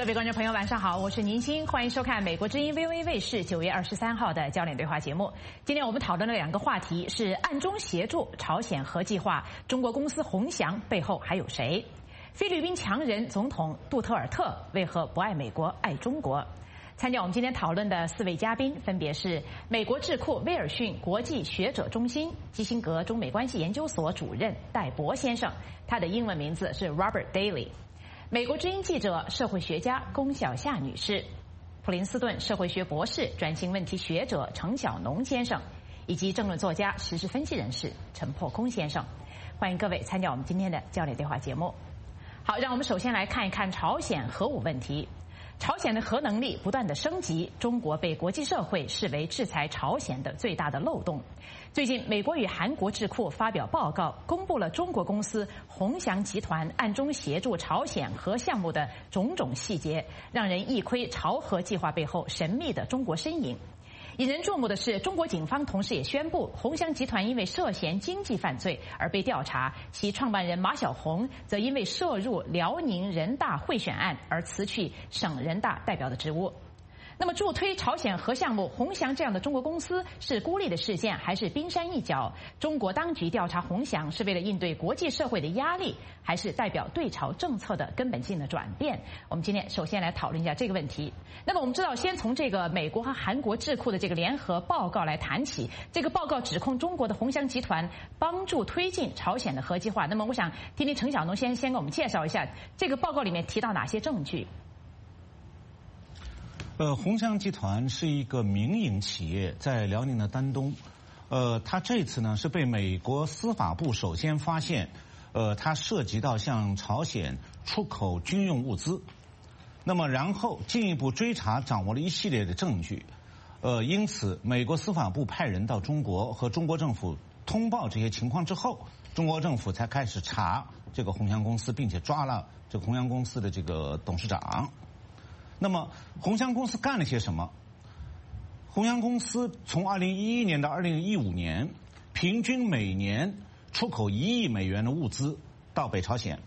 各位观众朋友，晚上好，我是宁鑫，欢迎收看美国之音 VOA 卫视9月23号的焦点对话节目。今天我们讨论的两个话题是暗中协助朝鲜核计划，中国公司鸿翔背后还有谁？菲律宾强人总统杜特尔特为何不爱美国爱中国？参加我们今天讨论的4位嘉宾分别是美国智库威尔逊国际学者中心基辛格中美关系研究所主任戴博先生，他的英文名字是 Robert Daly。美国之音记者、社会学家龚小夏女士，普林斯顿社会学博士、转型问题学者程晓农先生，以及政论作家、时事分析人士陈破空先生。欢迎各位参加我们今天的焦点对话节目。好，让我们首先来看一看朝鲜核武问题。朝鲜的核能力不断的升级，中国被国际社会视为制裁朝鲜的最大的漏洞。最近，美国与韩国智库发表报告，公布了中国公司鸿翔集团暗中协助朝鲜核项目的种种细节，让人一窥朝核计划背后神秘的中国身影。引人注目的是，中国警方同时也宣布，鸿翔集团因为涉嫌经济犯罪而被调查，其创办人马晓红则因为涉入辽宁人大贿选案而辞去省人大代表的职务。那么助推朝鲜核项目，鸿翔这样的中国公司是孤立的事件，还是冰山一角？中国当局调查鸿翔是为了应对国际社会的压力，还是代表对朝政策的根本性的转变？我们今天首先来讨论一下这个问题。那么我们知道，先从这个美国和韩国智库的这个联合报告来谈起。这个报告指控中国的鸿翔集团帮助推进朝鲜的核计划。那么我想听听程晓农先给我们介绍一下这个报告里面提到哪些证据。 鸿翔集团是一个民营企业，在辽宁的丹东。它这次呢是被美国司法部首先发现，它涉及到向朝鲜出口军用物资。那么然后进一步追查，掌握了一系列的证据。因此美国司法部派人到中国和中国政府通报这些情况之后，中国政府才开始查这个鸿翔公司，并且抓了这个鸿翔公司的这个董事长。那么鸿翔公司干了些什么？鸿翔公司从2011年到2015年，平均每年出口1亿美元的物资到北朝鲜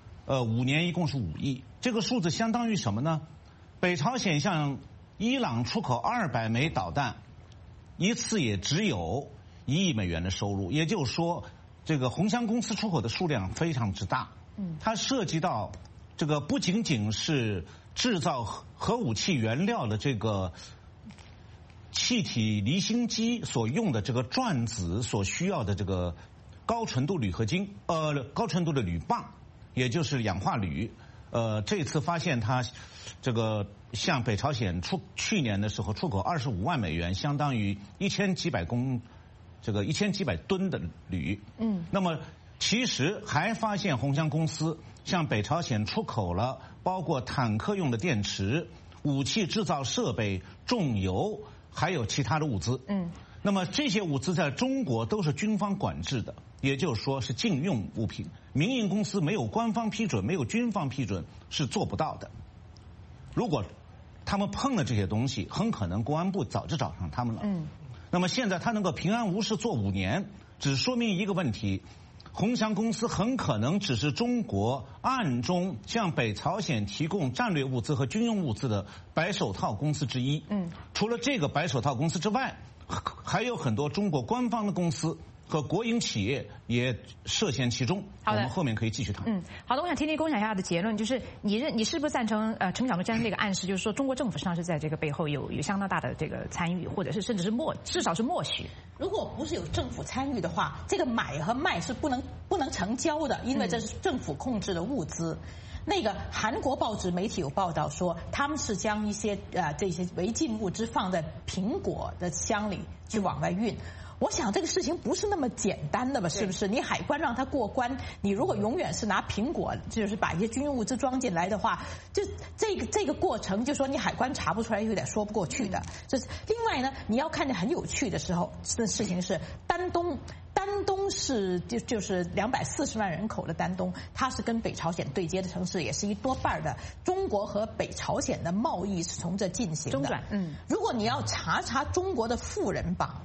，5年一共是5亿。这个数字相当于什么呢？北朝鲜向伊朗出口200枚导弹，一次也只有1亿美元的收入。也就是说，这个鸿翔公司出口的数量非常之大。它涉及到这个不仅仅是制造核武器原料的这个气体离心机所用的这个转子所需要的这个高纯度铝合金，高纯度的铝棒，也就是氧化铝。这次发现它这个向北朝鲜去年的时候出口25万美元，相当于1000几百吨的铝。那么其实还发现鸿翔公司向北朝鲜出口了包括坦克用的电池、武器制造设备、重油，还有其他的物资。那么这些物资在中国都是军方管制的，也就是说是禁用物品，民营公司没有官方批准、没有军方批准是做不到的。如果他们碰了这些东西，很可能公安部早就找上他们了。那么现在他能够平安无事做5年，只说明一个问题：鸿翔公司很可能只是中国暗中向北朝鲜提供战略物资和军用物资的白手套公司之一。除了这个白手套公司之外，还有很多中国官方的公司和国营企业也涉嫌其中。我们后面可以继续谈。 好的，我想听听龚小夏的结论，就是你是不是赞成程晓农先生这个暗示，就是说中国政府实际上是在这个背后有相当大的这个参与，或者是甚至是至少是默许。 如果不是有政府参与的话，这个买和卖是不能成交的，因为这是政府控制的物资。那个韩国报纸媒体有报道说，他们是将一些这些违禁物资放在苹果的箱里去往外运。我想这个事情不是那么简单的吧？是不是？你海关让他过关，你如果永远是拿苹果，就是把一些军用物资装进来的话，就这个过程，就说你海关查不出来，有点说不过去的。就是另外呢，你要看见很有趣的事情是丹东是就是240万人口的丹东，它是跟北朝鲜对接的城市，也是一多半的中国和北朝鲜的贸易是从这进行的。 中转。 如果你要查中国的富人榜，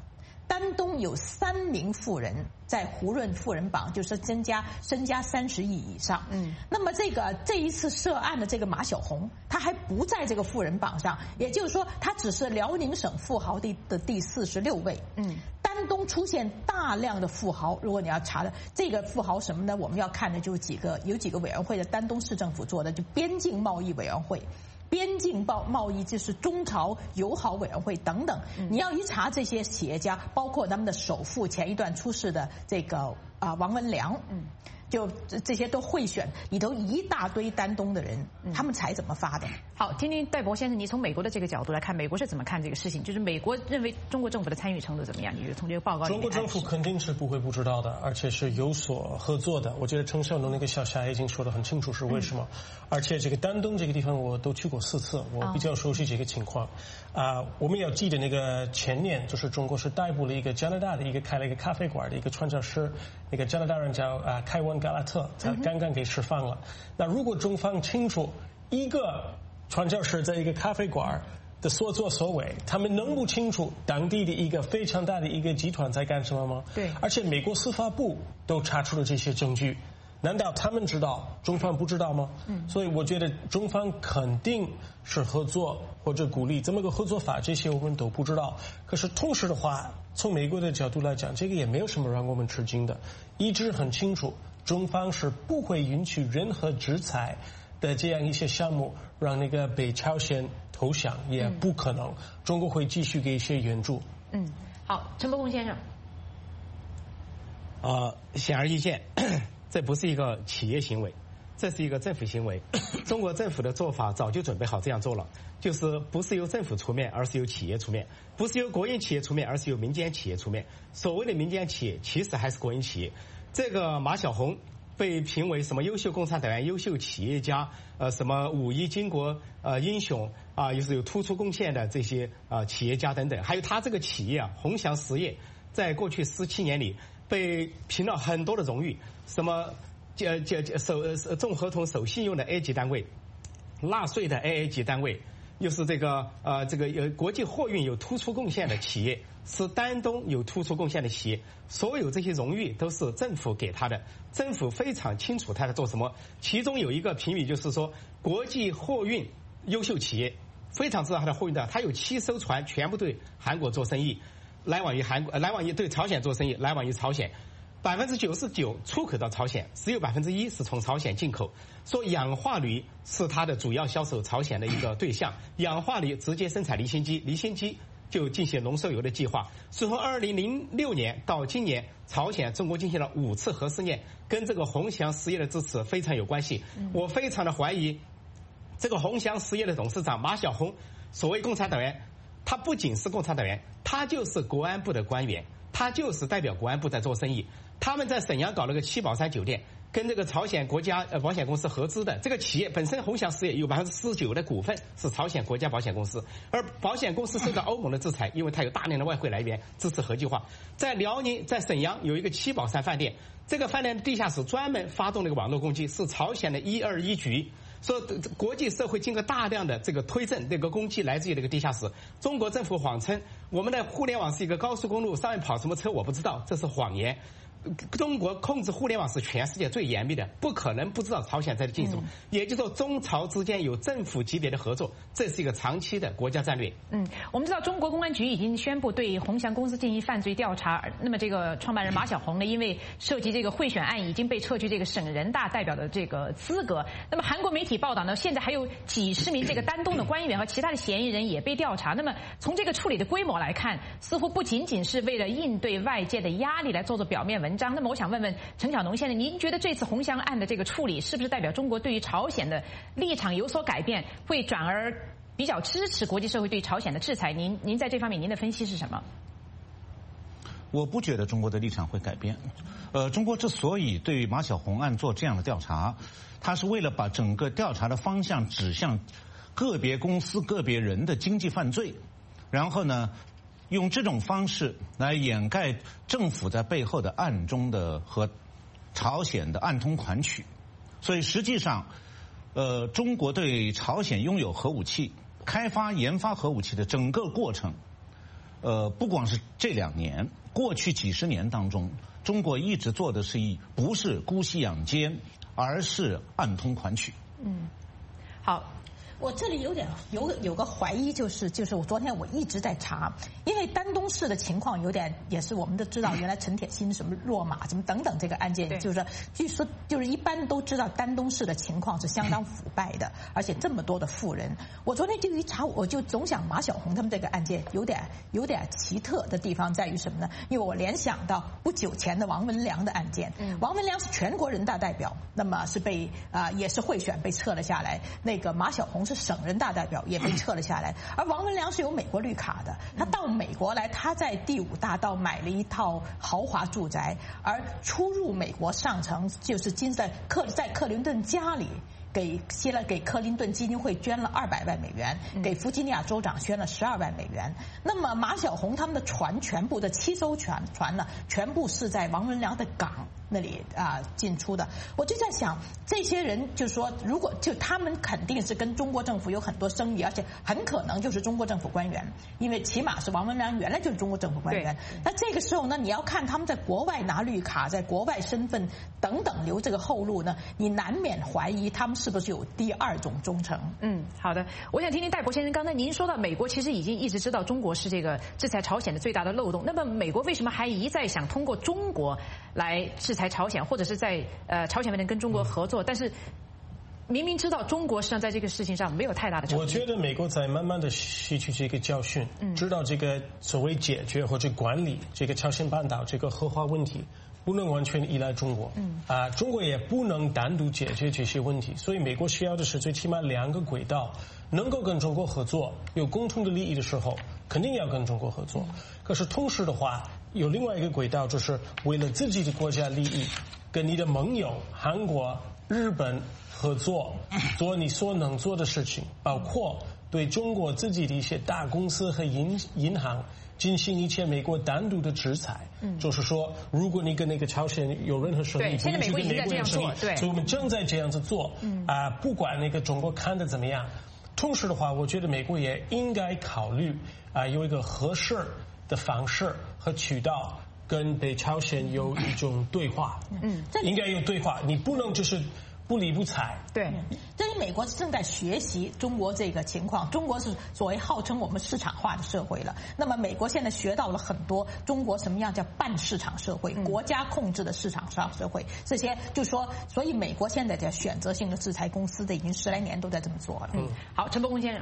丹东有3名富人在胡润富人榜，就是身家30亿以上。那么这一次涉案的这个马晓红，他还不在这个富人榜上，也就是说，他只是辽宁省富豪的第46位。丹东出现大量的富豪，如果你要查的这个富豪什么呢？我们要看的就是有几个委员会的丹东市政府做的，就边境贸易委员会。边境贸易就是中朝友好委员会等等，你要一查这些企业家，包括他们的首富前一段出事的这个王文良，就这些都贿选里头一大堆丹东的人，他们才怎么发的？ 好，听听戴博先生，你从美国的这个角度来看，美国是怎么看这个事情？就是美国认为中国政府的参与程度怎么样？你觉得从这个报告里面， 中国政府肯定是不会不知道的，而且是有所合作的。我觉得陈晓农那个小霞已经说得很清楚是为什么。而且这个丹东这个地方我都去过4次，我比较熟悉这个情况。我们要记得那个前年就是中国是逮捕了一个加拿大的开了一个咖啡馆的一个传教士，那个加拿大人叫凯文·加拉特，他刚刚给释放了。那如果中方清楚一个传教士在一个咖啡馆的所作所为，他们能不清楚当地的一个非常大的一个集团在干什么吗？ 对， 而且美国司法部都查出了这些证据，难道他们知道中方不知道吗？所以我觉得中方肯定是合作或者鼓励这么个合作法，这些我们都不知道。可是同时的话，从美国的角度来讲，这个也没有什么让我们吃惊的，一直很清楚，中方是不会允许任何制裁的这样一些项目让那个北朝鲜投降，也不可能。中国会继续给一些援助。 好，陈伯公先生。 显而易见，这不是一个企业行为，这是一个政府行为。中国政府的做法早就准备好这样做了，就是不是由政府出面，而是由企业出面；不是由国营企业出面，而是由民间企业出面。所谓的民间企业，其实还是国营企业。这个马晓红被评为什么优秀共产党员、优秀企业家，什么5一巾帼英雄又是有突出贡献的这些企业家等等，还有他这个企业鸿翔实业，在过去17年里被评了很多的荣誉，什么重合同守信用的 A 级单位，纳税的 AA 级单位，又是这个有国际货运有突出贡献的企业，是丹东有突出贡献的企业，所有这些荣誉都是政府给他的，政府非常清楚他在做什么。其中有一个评语就是说，国际货运优秀企业，非常知道他的货运的，他有7艘船全部对韩国做生意，来往于对朝鲜做生意，来往于朝鲜。99%出口到朝鲜，只有1%是从朝鲜进口。说氧化铝是它的主要销售朝鲜的一个对象，氧化铝直接生产离心机，离心机就进行浓缩铀的计划。从2006年到今年，朝鲜中国进行了5次核试验，跟这个鸿翔实业的支持非常有关系。我非常的怀疑，这个鸿翔实业的董事长马晓红，所谓共产党员，他不仅是共产党员，他就是国安部的官员，他就是代表国安部在做生意。他们在沈阳搞了个7宝山酒店，跟这个朝鲜国家保险公司合资的。这个企业本身鸿翔实业有49%的股份是朝鲜国家保险公司，而保险公司受到欧盟的制裁，因为它有大量的外汇来源，支持核计划。在辽宁，在沈阳有一个7宝山饭店，这个饭店的地下室专门发动了一个网络攻击，是朝鲜的121局。说国际社会经过大量的这个推证，这个攻击来自于这个地下室。中国政府谎称我们的互联网是一个高速公路，上面跑什么车我不知道，这是谎言。中国控制互联网是全世界最严密的，不可能不知道朝鲜在进什么。也就是说，中朝之间有政府级别的合作，这是一个长期的国家战略。 我们知道中国公安局已经宣布对鸿翔公司进行犯罪调查。那么这个创办人马晓红呢，因为涉及这个贿选案，已经被撤去这个省人大代表的这个资格。那么韩国媒体报道呢，现在还有几十名这个丹东的官员和其他的嫌疑人也被调查。那么从这个处理的规模来看，似乎不仅仅是为了应对外界的压力来做表面文章。那么我想问问陈晓农先生，您觉得这次鸿翔案的这个处理，是不是代表中国对于朝鲜的立场有所改变，会转而比较支持国际社会对朝鲜的制裁？您在这方面您的分析是什么？ 我不觉得中国的立场会改变。中国之所以对马晓红案做这样的调查，它是为了把整个调查的方向指向个别公司、个别人的经济犯罪，然后呢，用这种方式来掩盖政府在背后的暗中的和朝鲜的暗通款曲。所以实际上，中国对朝鲜拥有核武器、开发研发核武器的整个过程， 不光是这2年，过去几十年当中，中国一直做的不是姑息养奸，而是暗通款曲。 好。 我这里有个怀疑，就是我昨天我一直在查，因为丹东市的情况有点也是我们都知道，原来陈铁心什么落马什么等等这个案件，就是据说就是一般都知道丹东市的情况是相当腐败的，而且这么多的富人。我昨天就一查，我就总想马晓红他们这个案件有点奇特的地方在于什么呢？因为我联想到不久前的王文良的案件，王文良是全国人大代表，那么是被也是贿选被撤了下来，那个马晓红是省人大代表也被撤了下来，而王文良是有美国绿卡的，他到美国来，他在第5大道买了一套豪华住宅，而出入美国上层就是在克林顿家里给克林顿基金会捐了200万美元，给弗吉尼亚州长捐了12万美元。那么马晓红他们的船全部的7艘船呢，全部是在王文良的港那里进出的。我就在想，这些人就说，如果就他们肯定是跟中国政府有很多生意，而且很可能就是中国政府官员，因为起码是王文良原来就是中国政府官员。那这个时候呢，你要看他们在国外拿绿卡，在国外身份等等留这个后路呢，你难免怀疑他们是不是有第2种忠诚。 好的，我想听听戴博先生，刚才您说到美国其实已经一直知道中国是这个制裁朝鲜的最大的漏洞，那么美国为什么还一再想通过中国来制裁朝鲜，或者是在朝鲜方面跟中国合作，但是明明知道中国实际上在这个事情上没有太大的成绩。 我觉得美国在慢慢的吸取这个教训，知道这个所谓解决或者管理这个朝鲜半岛这个核化问题不能完全依赖中国，中国也不能单独解决这些问题，所以美国需要的是最起码2个轨道，能够跟中国合作，有共同的利益的时候，肯定要跟中国合作。可是同时的话，有另外一个轨道，就是为了自己的国家利益，跟你的盟友韩国、日本合作，做你所能做的事情，包括对中国自己的一些大公司和银行进行一切美国单独的制裁，就是说，如果你跟那个朝鲜有任何生意， 现在美国已经在这样做， 所以我们正在这样子做，不管那个中国看的怎么样。同时的话，我觉得美国也应该考虑有一个合适的方式和渠道跟北朝鲜有一种对话，应该有对话，你不能就是不理不睬。 对，这里美国正在学习中国这个情况，中国是所谓号称我们市场化的社会了。那么美国现在学到了很多中国什么样叫半市场社会，国家控制的市场上社会，这些就说，所以美国现在的选择性的制裁公司的已经10来年都在这么做了。 好，陈伯公先生。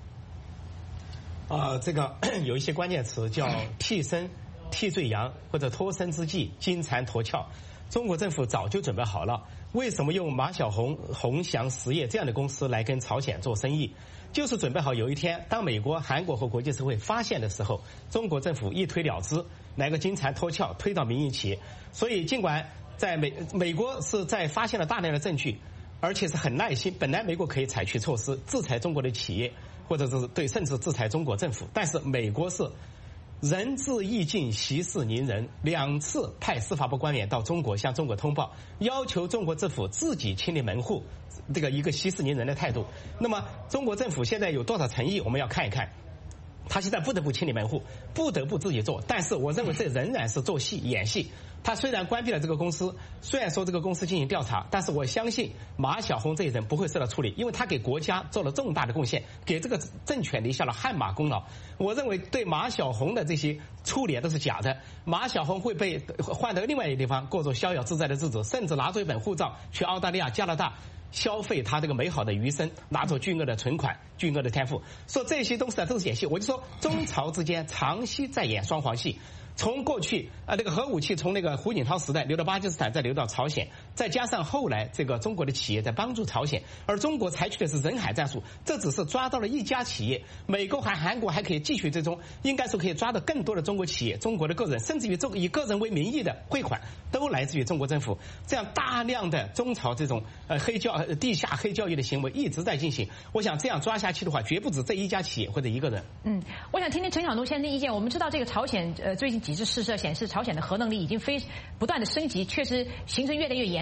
这个有一些关键词叫替身、替罪羊或者脱身之计、金蝉脱壳。中国政府早就准备好了，为什么用马晓红、鸿翔实业这样的公司来跟朝鲜做生意？就是准备好有一天，当美国、韩国和国际社会发现的时候，中国政府一推了之，来个金蝉脱壳，推到民营企业。所以，尽管在美国是在发现了大量的证据，而且是很耐心，本来美国可以采取措施制裁中国的企业，或者是甚至制裁中国政府，但是美国是仁至义尽，息事宁人，2次派司法部官员到中国向中国通报，要求中国政府自己清理门户，这个一个息事宁人的态度。那么中国政府现在有多少诚意，我们要看一看。他现在不得不清理门户，不得不自己做，但是我认为这仍然是做戏演戏。他虽然关闭了这个公司，虽然说这个公司进行调查，但是我相信马晓红这一人不会受到处理，因为他给国家做了重大的贡献，给这个政权立下了汗马功劳。我认为对马晓红的这些处理都是假的，马晓红会被换到另外一个地方过着逍遥自在的日子，甚至拿着一本护照去澳大利亚、加拿大消费他这个美好的余生，拿着巨额的存款、巨额的天赋，说这些东西都是演戏。我就说中朝之间长期在演双簧戏。从过去那个核武器从那个胡锦涛时代流到巴基斯坦，再流到朝鲜，再加上后来这个中国的企业在帮助朝鲜，而中国采取的是人海战术，这只是抓到了一家企业，美国和韩国还可以继续追踪，应该说可以抓到更多的中国企业、中国的个人，甚至于以个人为名义的汇款都来自于中国政府。这样大量的中朝这种地下黑交易的行为一直在进行。我想这样抓下去的话，绝不止这一家企业或者一个人。 我想听听陈晓东先生的意见。我们知道这个朝鲜最近几次试射显示，朝鲜的核能力已经不断的升级，确实形成越来越严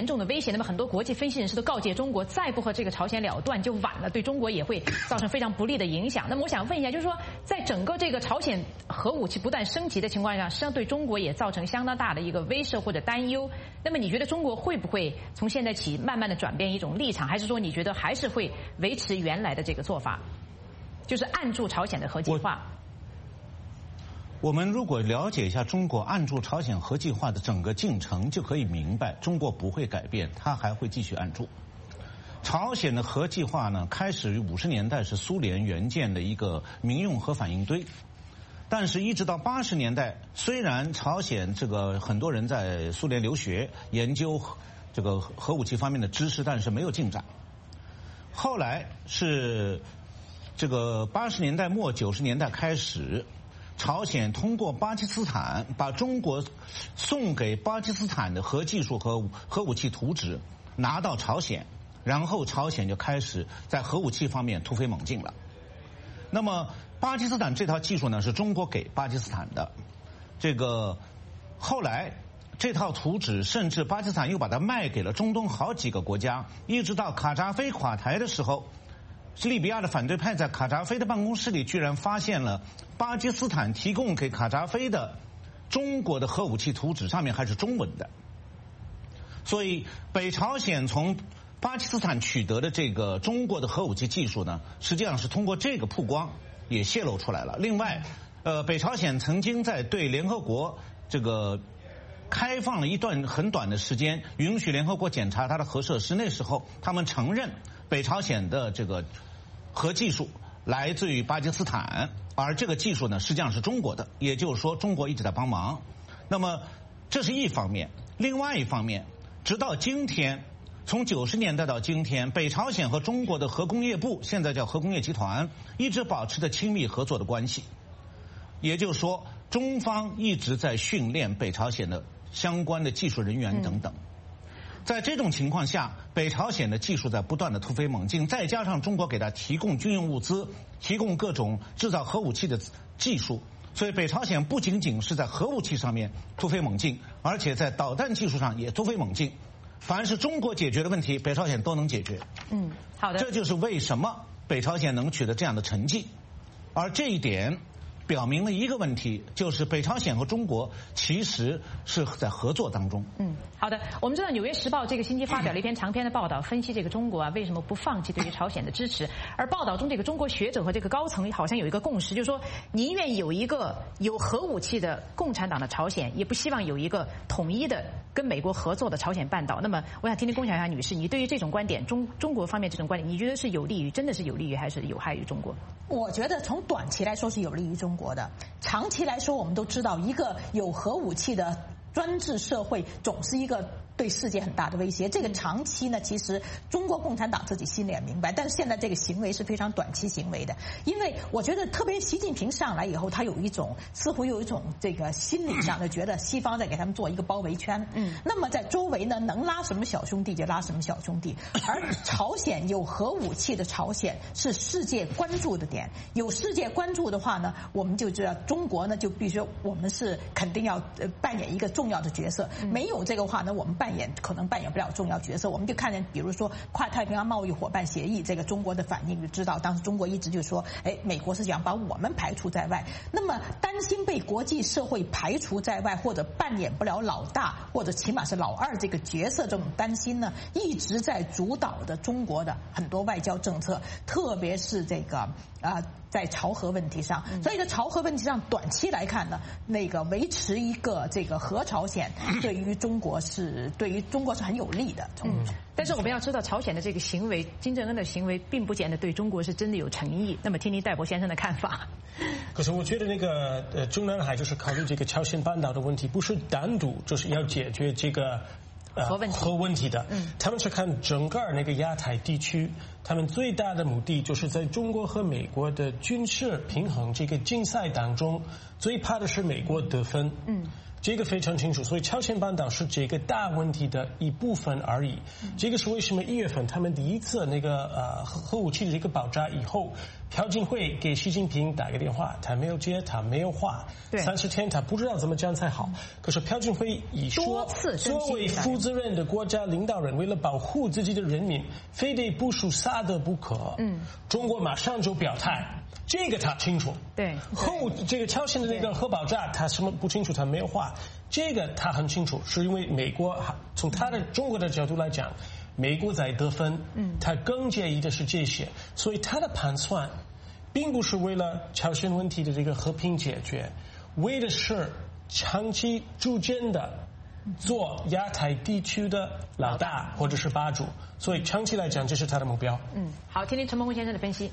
严重的威胁。那么很多国际分析人士都告诫中国，再不和这个朝鲜了断就晚了，对中国也会造成非常不利的影响。那么我想问一下，就是说在整个这个朝鲜核武器不断升级的情况下，实际上对中国也造成相当大的一个威慑或者担忧。那么你觉得中国会不会从现在起慢慢的转变一种立场，还是说你觉得还是会维持原来的这个做法，就是按住朝鲜的核计划？ 我们如果了解一下中国按住朝鲜核计划的整个进程，就可以明白中国不会改变，它还会继续按住。朝鲜的核计划呢，开始于50年代是苏联援建的一个民用核反应堆，但是一直到80年代，虽然朝鲜这个很多人在苏联留学研究这个核武器方面的知识，但是没有进展。后来是这个80年代末90年代开始，朝鲜通过巴基斯坦把中国送给巴基斯坦的核技术和核武器图纸拿到朝鲜，然后朝鲜就开始在核武器方面突飞猛进了。那么巴基斯坦这套技术呢，是中国给巴基斯坦的，这个后来这套图纸甚至巴基斯坦又把它卖给了中东好几个国家，一直到卡扎菲垮台的时候，利比亚的反对派在卡扎菲的办公室里居然发现了巴基斯坦提供给卡扎菲的中国的核武器图纸，上面还是中文的。所以北朝鲜从巴基斯坦取得的这个中国的核武器技术呢，实际上是通过这个曝光也泄露出来了。另外，北朝鲜曾经在对联合国这个开放了一段很短的时间，允许联合国检查它的核设施。那时候他们承认北朝鲜的这个核技术来自于巴基斯坦，而这个技术呢实际上是中国的，也就是说中国一直在帮忙。那么这是一方面，另外一方面，直到今天，从90年代到今天，北朝鲜和中国的核工业部，现在叫核工业集团，一直保持着亲密合作的关系。也就是说，中方一直在训练北朝鲜的相关的技术人员等等。在这种情况下，北朝鲜的技术在不断的突飞猛进，再加上中国给他提供军用物资，提供各种制造核武器的技术，所以北朝鲜不仅仅是在核武器上面突飞猛进，而且在导弹技术上也突飞猛进。凡是中国解决的问题，北朝鲜都能解决。 好的。 这就是为什么北朝鲜能取得这样的成绩，而这一点表明了一个问题，就是北朝鲜和中国其实是在合作当中。 好的。我们知道《纽约时报》这个星期发表了一篇长篇的报道，分析这个中国为什么不放弃对于朝鲜的支持。而报道中，这个中国学者和这个高层好像有一个共识，就是说宁愿有一个有核武器的共产党的朝鲜，也不希望有一个统一的跟美国合作的朝鲜半岛。那么，我想听听龚小霞女士，你对于这种观点，中国方面这种观点，你觉得是有利于，真的是有利于，还是有害于中国？ 我觉得从短期来说是有利于中国的，长期来说我们都知道，一个有核武器的专制社会总是一个对世界很大的威胁。这个长期呢，其实中国共产党自己心里也明白，但是现在这个行为是非常短期行为的。因为我觉得特别习近平上来以后，他有一种似乎有一种这个心理上的觉得西方在给他们做一个包围圈。那么在周围呢，能拉什么小兄弟就拉什么小兄弟。而朝鲜有核武器的朝鲜是世界关注的点，有世界关注的话呢，我们就知道中国呢就必须我们是肯定要扮演一个重要的角色。没有这个话呢，我们可能扮演不了重要角色。我们就看见比如说跨太平洋贸易伙伴协议，这个中国的反应就知道，当时中国一直就说，美国是想把我们排除在外。那么担心被国际社会排除在外，或者扮演不了老大，或者起码是老二这个角色，这种担心呢，一直在主导的中国的很多外交政策，特别是这个在朝核问题上。所以在朝核问题上，短期来看呢，那个维持一个这个核朝鲜对于中国是很有利的。 但是我们要知道，朝鲜的这个行为，金正恩的行为，并不见得对中国是真的有诚意。那么，听听戴博先生的看法。 可是我觉得那个中南海就是考虑这个朝鲜半岛的问题，不是单独就是要解决这个核问题的。他们是看整个那个亚太地区，他们最大的目的就是在中国和美国的军事平衡这个竞赛当中，最怕的是美国得分。这个非常清楚，所以朝鲜半岛是这个大问题的一部分而已。这个是为什么1月份他们第一次那个核武器的这个爆炸以后， 朴槿惠给习近平打个电话，他没有接，他没有话。30天他不知道怎么讲才好。可是朴槿惠一说，作为负责任的国家领导人，为了保护自己的人民，非得部署萨德不可。中国马上就表态，这个他清楚。 对， 这个朝鲜的那个核爆炸，他什么不清楚，他没有话。这个他很清楚，是因为美国从他的中国的角度来讲，美国在得分，他更介意的是这些，所以他的盘算并不是为了朝鲜问题的这个和平解决，为的是长期逐渐的做亚太地区的老大或者是霸主，所以长期来讲这是他的目标。 好，听听陈鹏辉先生的分析。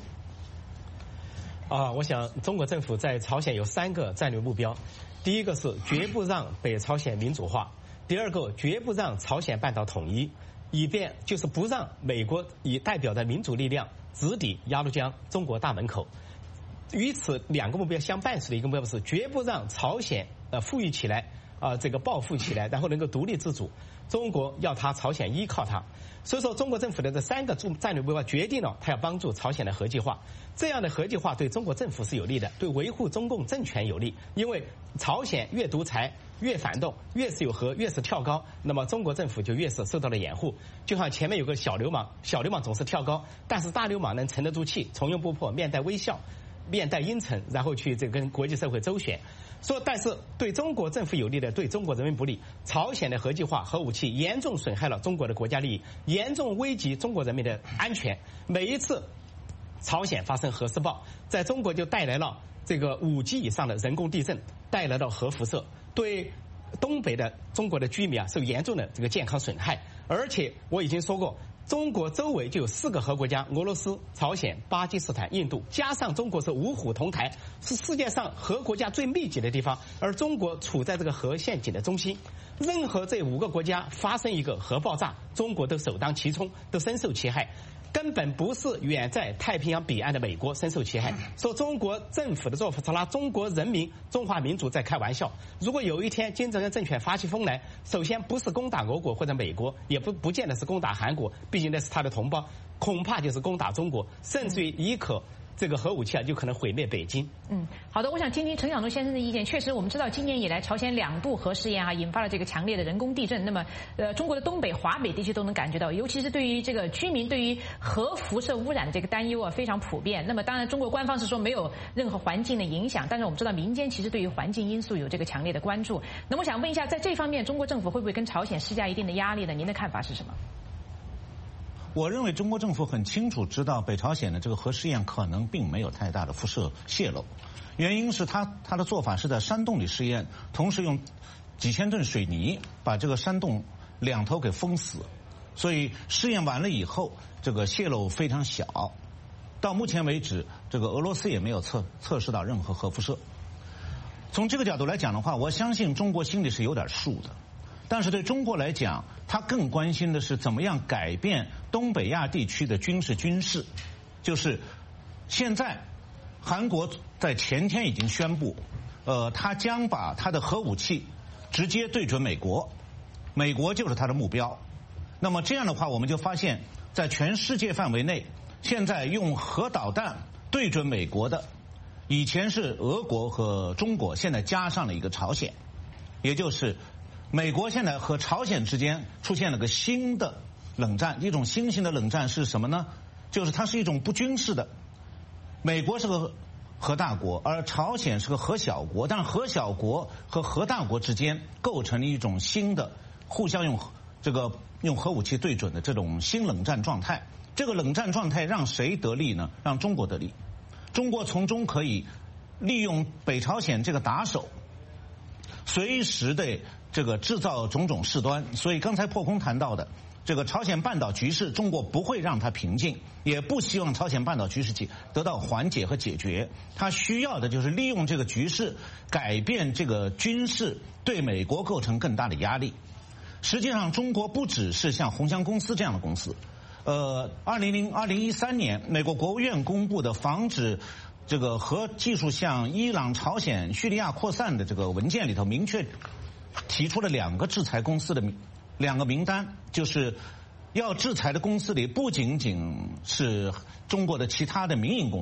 我想中国政府在朝鲜有3个战略目标，第一个是绝不让北朝鲜民主化，第二个绝不让朝鲜半岛统一，以便就是不让美国以代表的民主力量直抵鸭绿江中国大门口。与此2个目标相伴随的一个目标是绝不让朝鲜富裕起来这个暴富起来，然后能够独立自主。中国要朝鲜依靠它，所以说中国政府的这3个战略目标决定了它要帮助朝鲜的国际化。这样的国际化对中国政府是有利的，对维护中共政权有利。因为朝鲜越独裁越反动，越是有核越是跳高，那么中国政府就越是受到了掩护。就像前面有个小流氓总是跳高，但是大流氓能沉得住气，从容不迫，面带微笑，面带阴沉，然后去跟国际社会周旋。但是对中国政府有利的，对中国人民不利。朝鲜的国际化核武器严重损害了中国的国家利益，严重危及中国人民的安全。每一次朝鲜发生核试爆，在中国就带来了这个5级以上的人工地震，带来了核辐射，对东北的中国的居民受严重的这个健康损害。而且我已经说过，中国周围就有4个核国家：俄罗斯、朝鲜、巴基斯坦、印度，加上中国是5虎同台，是世界上核国家最密集的地方，而中国处在这个核陷阱的中心。任何这5个国家发生一个核爆炸，中国都首当其冲，都深受其害。根本不是远在太平洋彼岸的美国深受其害。说中国政府的做法是拿中国人民、中华民族在开玩笑。如果有一天金正恩政权发起疯来，首先不是攻打俄国或者美国，也不见得是攻打韩国，毕竟那是他的同胞，恐怕就是攻打中国，甚至于一颗这个核武器就可能毁灭北京。 好的，我想听听陈晓东先生的意见。确实，我们知道今年以来朝鲜2度核试验引发了这个强烈的人工地震。那么，中国的东北、华北地区都能感觉到，尤其是对于这个居民对于核辐射污染的这个担忧非常普遍。那么，当然中国官方是说没有任何环境的影响，但是我们知道民间其实对于环境因素有这个强烈的关注。那么，我想问一下，在这方面，中国政府会不会跟朝鲜施加一定的压力呢？您的看法是什么？ 我认为中国政府很清楚知道北朝鲜的这个核试验可能并没有太大的辐射泄漏，原因是他的做法是在山洞里试验，同时用几千吨水泥把这个山洞2头给封死，所以试验完了以后，这个泄漏非常小。到目前为止，这个俄罗斯也没有测试到任何核辐射。从这个角度来讲的话，我相信中国心里是有点数的。但是对中国来讲，他更关心的是怎么样改变东北亚地区的军事，就是现在韩国在前天已经宣布，他将把他的核武器直接对准美国，美国就是他的目标。那么这样的话，我们就发现，在全世界范围内，现在用核导弹对准美国的，以前是俄国和中国，现在加上了一个朝鲜，也就是美国现在和朝鲜之间出现了个新的冷战。一种新型的冷战是什么呢？就是它是一种不军事的。美国是个核大国，而朝鲜是个核小国，但是核小国和核大国之间构成了一种新的互相用核武器对准的这种新冷战状态。这个冷战状态让谁得利呢？让中国得利。中国从中可以利用北朝鲜这个打手，随时的这个制造种种事端。所以刚才破空谈到的这个朝鲜半岛局势，中国不会让它平静，也不希望朝鲜半岛局势得到缓解和解决。它需要的就是利用这个局势改变这个军事，对美国构成更大的压力。实际上中国不只是像鸿翔公司这样的公司，2013年美国国务院公布的防止这个核技术向伊朗、朝鲜、叙利亚扩散的这个文件里头，明确提出了2个制裁公司的2个名单，就是要制裁的公司里不仅仅是中国的其他的民营公司，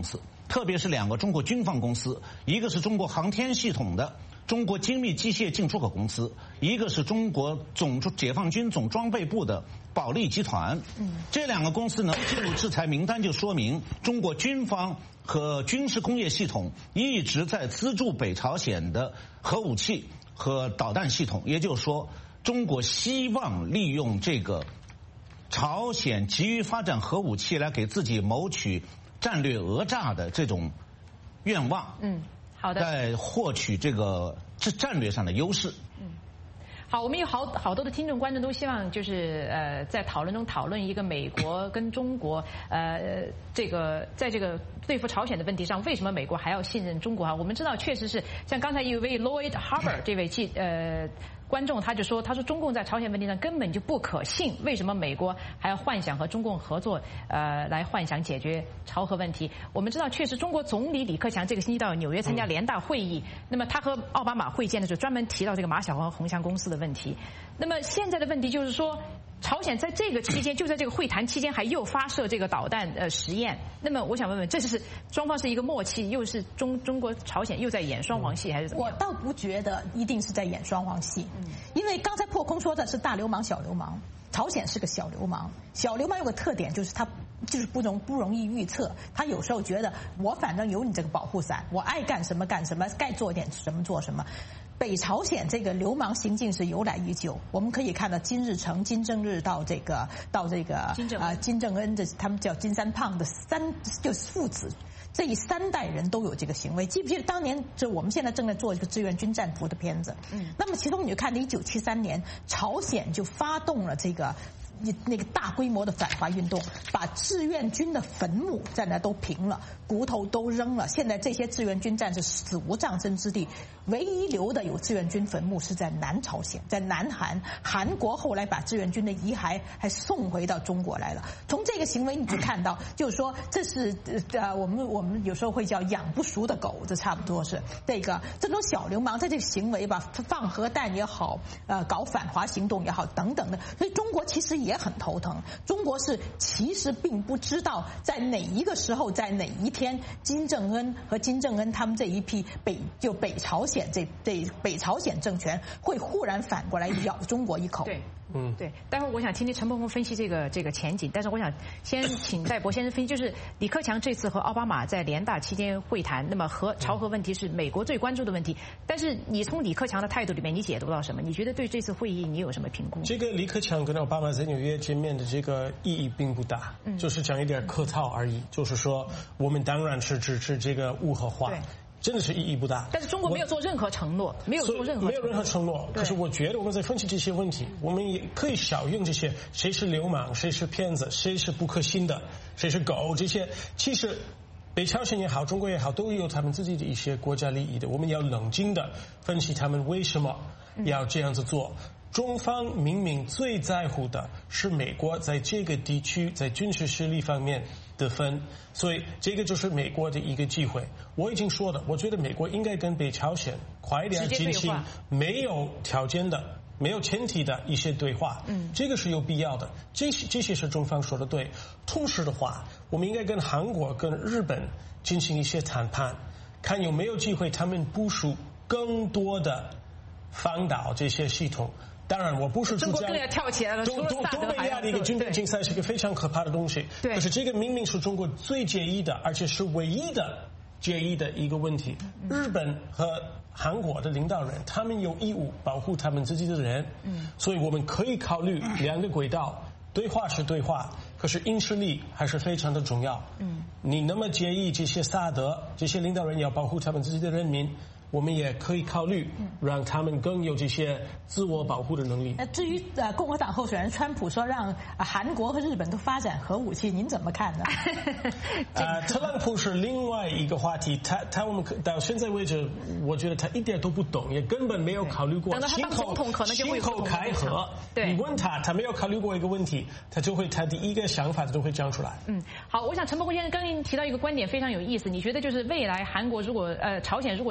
特别是2个中国军方公司，一个是中国航天系统的中国精密机械进出口公司，一个是中国解放军总装备部的保利集团。这2个公司能进入制裁名单，就说明中国军方和军事工业系统一直在资助北朝鲜的核武器和导弹系统。也就是说，中国希望利用这个朝鲜急于发展核武器来给自己谋取战略讹诈的这种愿望。 好的， 在获取这个战略上的优势。 好，我们有好多的听众观众都希望就是在讨论中讨论一个美国跟中国这个在这个对付朝鲜的问题上，为什么美国还要信任中国啊？我们知道确实是像刚才一位 Lloyd Harbour 这位观众他说中共在朝鲜问题上根本就不可信，为什么美国还要幻想和中共合作来幻想解决朝核问题？我们知道确实中国总理李克强这个星期到纽约参加联大会议，那么他和奥巴马会见的时候专门提到这个马晓光和鸿翔公司的问题。那么现在的问题就是说，朝鲜在这个期间，就在这个会谈期间，还又发射这个导弹实验。那么我想问问，这是双方是一个默契，又是中国朝鲜又在演双簧戏，还是怎么样？ 我倒不觉得一定是在演双簧戏，因为刚才破空说的是大流氓小流氓，朝鲜是个小流氓。小流氓有个特点，就是他就是不容易预测，他有时候觉得我反正有你这个保护伞，我爱干什么干什么，该做点什么做什么。北朝鲜这个流氓行径是由来已久，我们可以看到金日成、金正日到这个金正恩的他们叫金三胖的就是父子。这3代人都有这个行为，记不记得当年就我们现在正在做一个志愿军战俘的片子？那么其中你就看1973年，朝鲜就发动了那个大规模的反华运动，把志愿军的坟墓在那都平了，骨头都扔了。现在这些志愿军战士死无葬身之地，唯一留的有志愿军坟墓是在南朝鲜，在南韩。韩国后来把志愿军的遗骸还送回到中国来了。从这个行为你就看到，就是说这是我们有时候会叫养不熟的狗，这差不多是这种小流氓在这个行为吧，放核弹也好，搞反华行动也好等等的，所以中国其实也很头疼。中国其实并不知道在哪一个时候，在哪一天，金正恩他们这一批北朝鲜北朝鲜政权会忽然反过来咬中国一口。 对。对，待会儿我想听听陈伯公分析这个前景，但是我想先请戴博先生分析，就是李克强这次和奥巴马在联大期间会谈，那么朝核问题是美国最关注的问题，但是你从李克强的态度里面你解读到什么？你觉得对这次会议你有什么评估？ 这个李克强跟奥巴马在纽约见面的这个意义并不大，就是讲一点客套而已，就是说我们当然是支持这个无核化。真的是意义不大， 但是中国没有做任何承诺，没有任何承诺。 可是我觉得我们在分析这些问题，我们也可以少用这些谁是流氓，谁是骗子，谁是不可信的，谁是狗这些。其实北朝鲜也好，中国也好，都有他们自己的一些国家利益的。我们要冷静的分析他们为什么要这样子做。中方明明最在乎的是美国在这个地区在军事实力方面的分，所以这个就是美国的一个机会。我已经说了，我觉得美国应该跟北朝鲜快点进行没有条件的、没有前提的一些对话，这个是有必要的。这些是中方说的对。同时的话，我们应该跟韩国、跟日本进行一些谈判，看有没有机会他们部署更多的反导这些系统。当然，我不是中国更要跳起来了。 东北亚的一个军备竞赛是一个非常可怕的东西。 对。 可是这个明明是中国最介意的，而且是唯一的介意的一个问题。日本和韩国的领导人，他们有义务保护他们自己的人。所以我们可以考虑2个轨道，对话是对话，可是硬实力还是非常的重要。你那么介意这些萨德，这些领导人要保护他们自己的人民。我们也可以考虑让他们更有这些自我保护的能力。 至于共和党候选人川普说让韩国和日本都发展核武器，您怎么看呢？ 特朗普是另外一个话题，我们到现在为止，我觉得他一点都不懂，也根本没有考虑过。 等到他当总统，可能就会信口开河。 对， 你问他没有考虑过一个问题，他第一个想法就会讲出来。 好，我想陈伯公先生刚刚提到一个观点非常有意思，你觉得就是未来韩国如果朝鲜如果真的拥有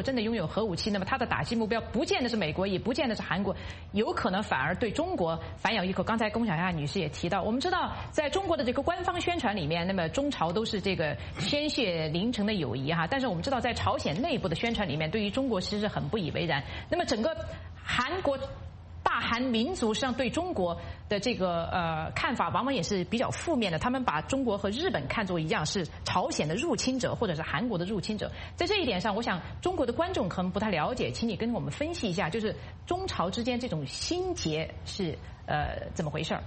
核武器，那么它的打击目标不见得是美国，也不见得是韩国，有可能反而对中国反咬一口。刚才龚小夏女士也提到，我们知道在中国的这个官方宣传里面，那么中朝都是这个鲜血淋成的友谊哈，但是我们知道在朝鲜内部的宣传里面，对于中国其实是很不以为然。那么整个韩国大韩民族实际上对中国的这个看法往往也是比较负面的，他们把中国和日本看作一样是朝鲜的入侵者或者是韩国的入侵者。在这一点上，我想中国的观众可能不太了解，请你跟我们分析一下，就是中朝之间这种心结是怎么回事儿？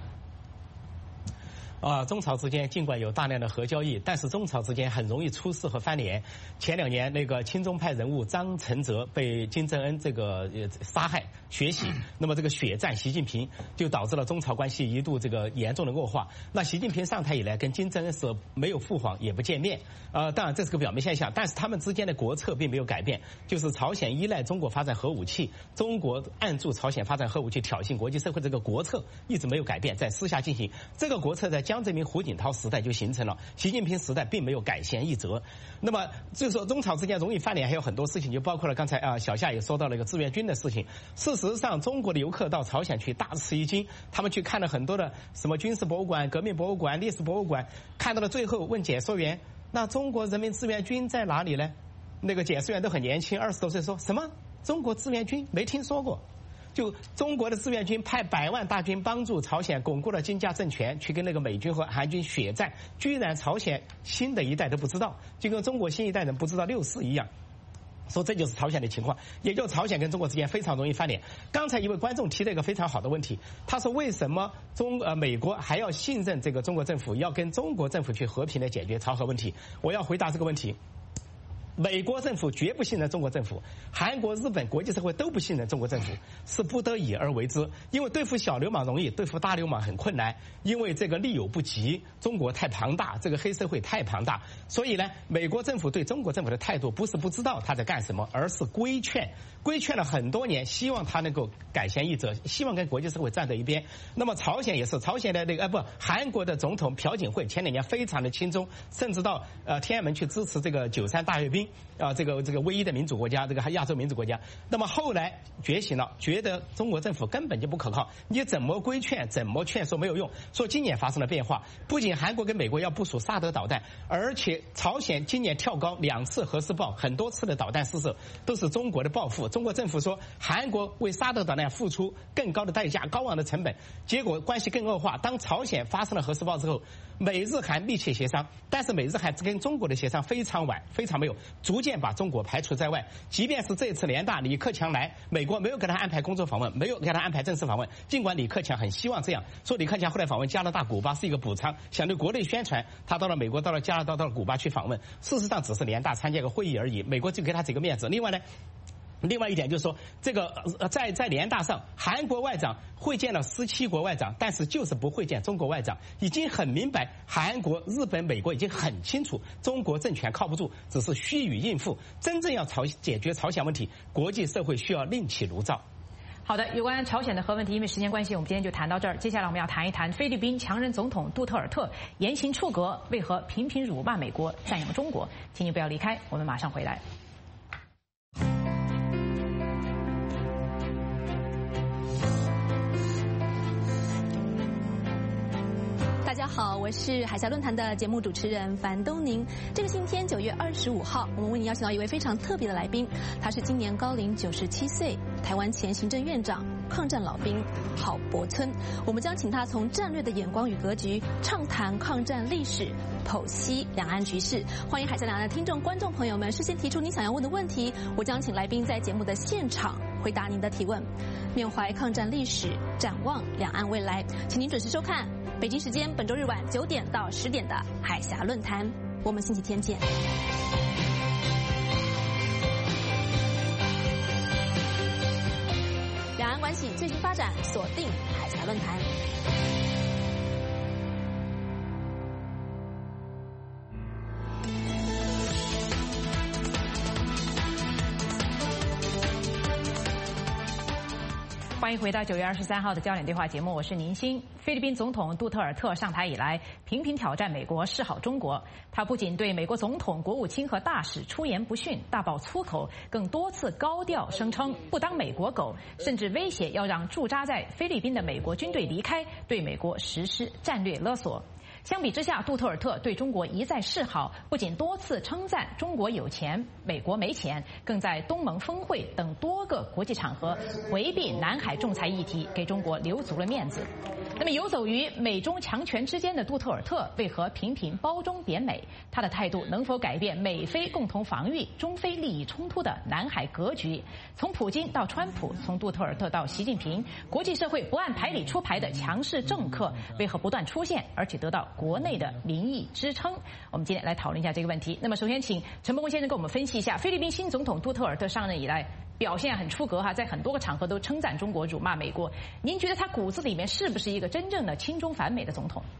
中朝之间尽管有大量的核交易，但是中朝之间很容易出事和翻脸。前2年那个亲中派人物张承泽被金正恩这个杀害血洗，那么这个血战习近平，就导致了中朝关系一度这个严重的恶化。那习近平上台以来跟金正恩是没有互访也不见面，当然这是个表面现象，但是他们之间的国策并没有改变，就是朝鲜依赖中国发展核武器，中国按住朝鲜发展核武器挑衅国际社会，这个国策一直没有改变，在私下进行。这个国策在江泽民、胡锦涛时代就形成了，习近平时代并没有改弦易辙。那么就是说中朝之间容易翻脸，还有很多事情，就包括了刚才小夏也说到了一个志愿军的事情。事实上，中国的游客到朝鲜去大吃一惊，他们去看了很多的什么军事博物馆、革命博物馆、历史博物馆，看到了最后问解说员：“那中国人民志愿军在哪里呢？”那个解说员都很年轻，20多岁，说什么中国志愿军没听说过。就中国的志愿军派100万大军帮助朝鲜巩固了金家政权，去跟那个美军和韩军血战，居然朝鲜新的一代都不知道，就跟中国新一代人不知道6·4一样。说这就是朝鲜的情况，也就朝鲜跟中国之间非常容易翻脸。刚才一位观众提了一个非常好的问题，他说为什么美国还要信任这个中国政府，要跟中国政府去和平的解决朝核问题？我要回答这个问题。美国政府绝不信任中国政府，韩国、日本国际社会都不信任中国政府，是不得已而为之。因为对付小流氓容易，对付大流氓很困难，因为这个力有不及，中国太庞大，这个黑社会太庞大，所以呢，美国政府对中国政府的态度不是不知道他在干什么，而是规劝了很多年，希望他能够改弦易辙，希望跟国际社会站在一边。那么朝鲜也是，朝鲜的那个韩国的总统朴槿惠前2年非常的亲中，甚至到天安门去支持这个93大阅兵。这个唯一的民主国家，这个亚洲民主国家，那么后来觉醒了，觉得中国政府根本就不可靠，你怎么规劝，怎么劝说没有用。说今年发生了变化，不仅韩国跟美国要部署萨德导弹，而且朝鲜今年跳高2次核试爆，很多次的导弹试射都是中国的报复。中国政府说韩国为萨德导弹付出更高的代价，高昂的成本，结果关系更恶化。当朝鲜发生了核试爆之后，美日韩密切协商，但是美日韩跟中国的协商非常晚，非常没有，逐渐把中国排除在外。即便是这次联大李克强来，美国没有给他安排工作访问，没有给他安排正式访问，尽管李克强很希望这样，说李克强后来访问加拿大、古巴是一个补偿，想对国内宣传他到了美国、到了加拿大、到了古巴去访问，事实上只是联大参加一个会议而已，美国就给他这个面子。另外一点就是说，这个在联大上，韩国外长会见了17国外长，但是就是不会见中国外长，已经很明白，韩国、日本、美国已经很清楚，中国政权靠不住，只是虚与应付。真正要解决朝鲜问题，国际社会需要另起炉灶。 好的，有关朝鲜的核问题，因为时间关系，我们今天就谈到这儿。接下来我们要谈一谈菲律宾强人总统杜特尔特言行出格，为何频频辱骂美国，赞扬中国？请你不要离开，我们马上回来。 大家好，我是海峡论坛的节目主持人樊东宁。这个星期天9月25号，我们为您邀请到一位非常特别的来宾，他是今年高龄97岁，台湾前行政院长、抗战老兵郝柏村。我们将请他从战略的眼光与格局，畅谈抗战历史，剖析两岸局势。欢迎海峡两岸的听众、观众朋友们事先提出你想要问的问题，我将请来宾在节目的现场回答您的提问。缅怀抗战历史，展望两岸未来，请您准时收看北京时间本周日晚9点到10点的海峡论坛，我们星期天见。两岸关系最新发展，锁定海峡论坛。 欢迎回到9月23号的焦点对话节目，我是宁欣。菲律宾总统杜特尔特上台以来，频频挑战美国，示好中国。他不仅对美国总统、国务卿和大使出言不逊、大爆粗口，更多次高调声称不当美国狗，甚至威胁要让驻扎在菲律宾的美国军队离开，对美国实施战略勒索。相比之下，杜特尔特对中国一再示好，不仅多次称赞中国有钱，美国没钱，更在东盟峰会等多个国际场合回避南海仲裁议题，给中国留足了面子。那么游走于美中强权之间的杜特尔特为何频频褒中贬美？他的态度能否改变美菲共同防御中非利益冲突的南海格局？从普京到川普，从杜特尔特到习近平，国际社会不按牌理出牌的强势政客为何不断出现，而且得到国内的民意支撑？我们今天来讨论一下这个问题。那么首先请陈伯文先生给我们分析一下菲律宾新总统杜特尔特上任以来表现很出格在很多个场合都称赞中国、辱骂美国。您觉得他骨子里面是不是一个真正的亲中反美的总统？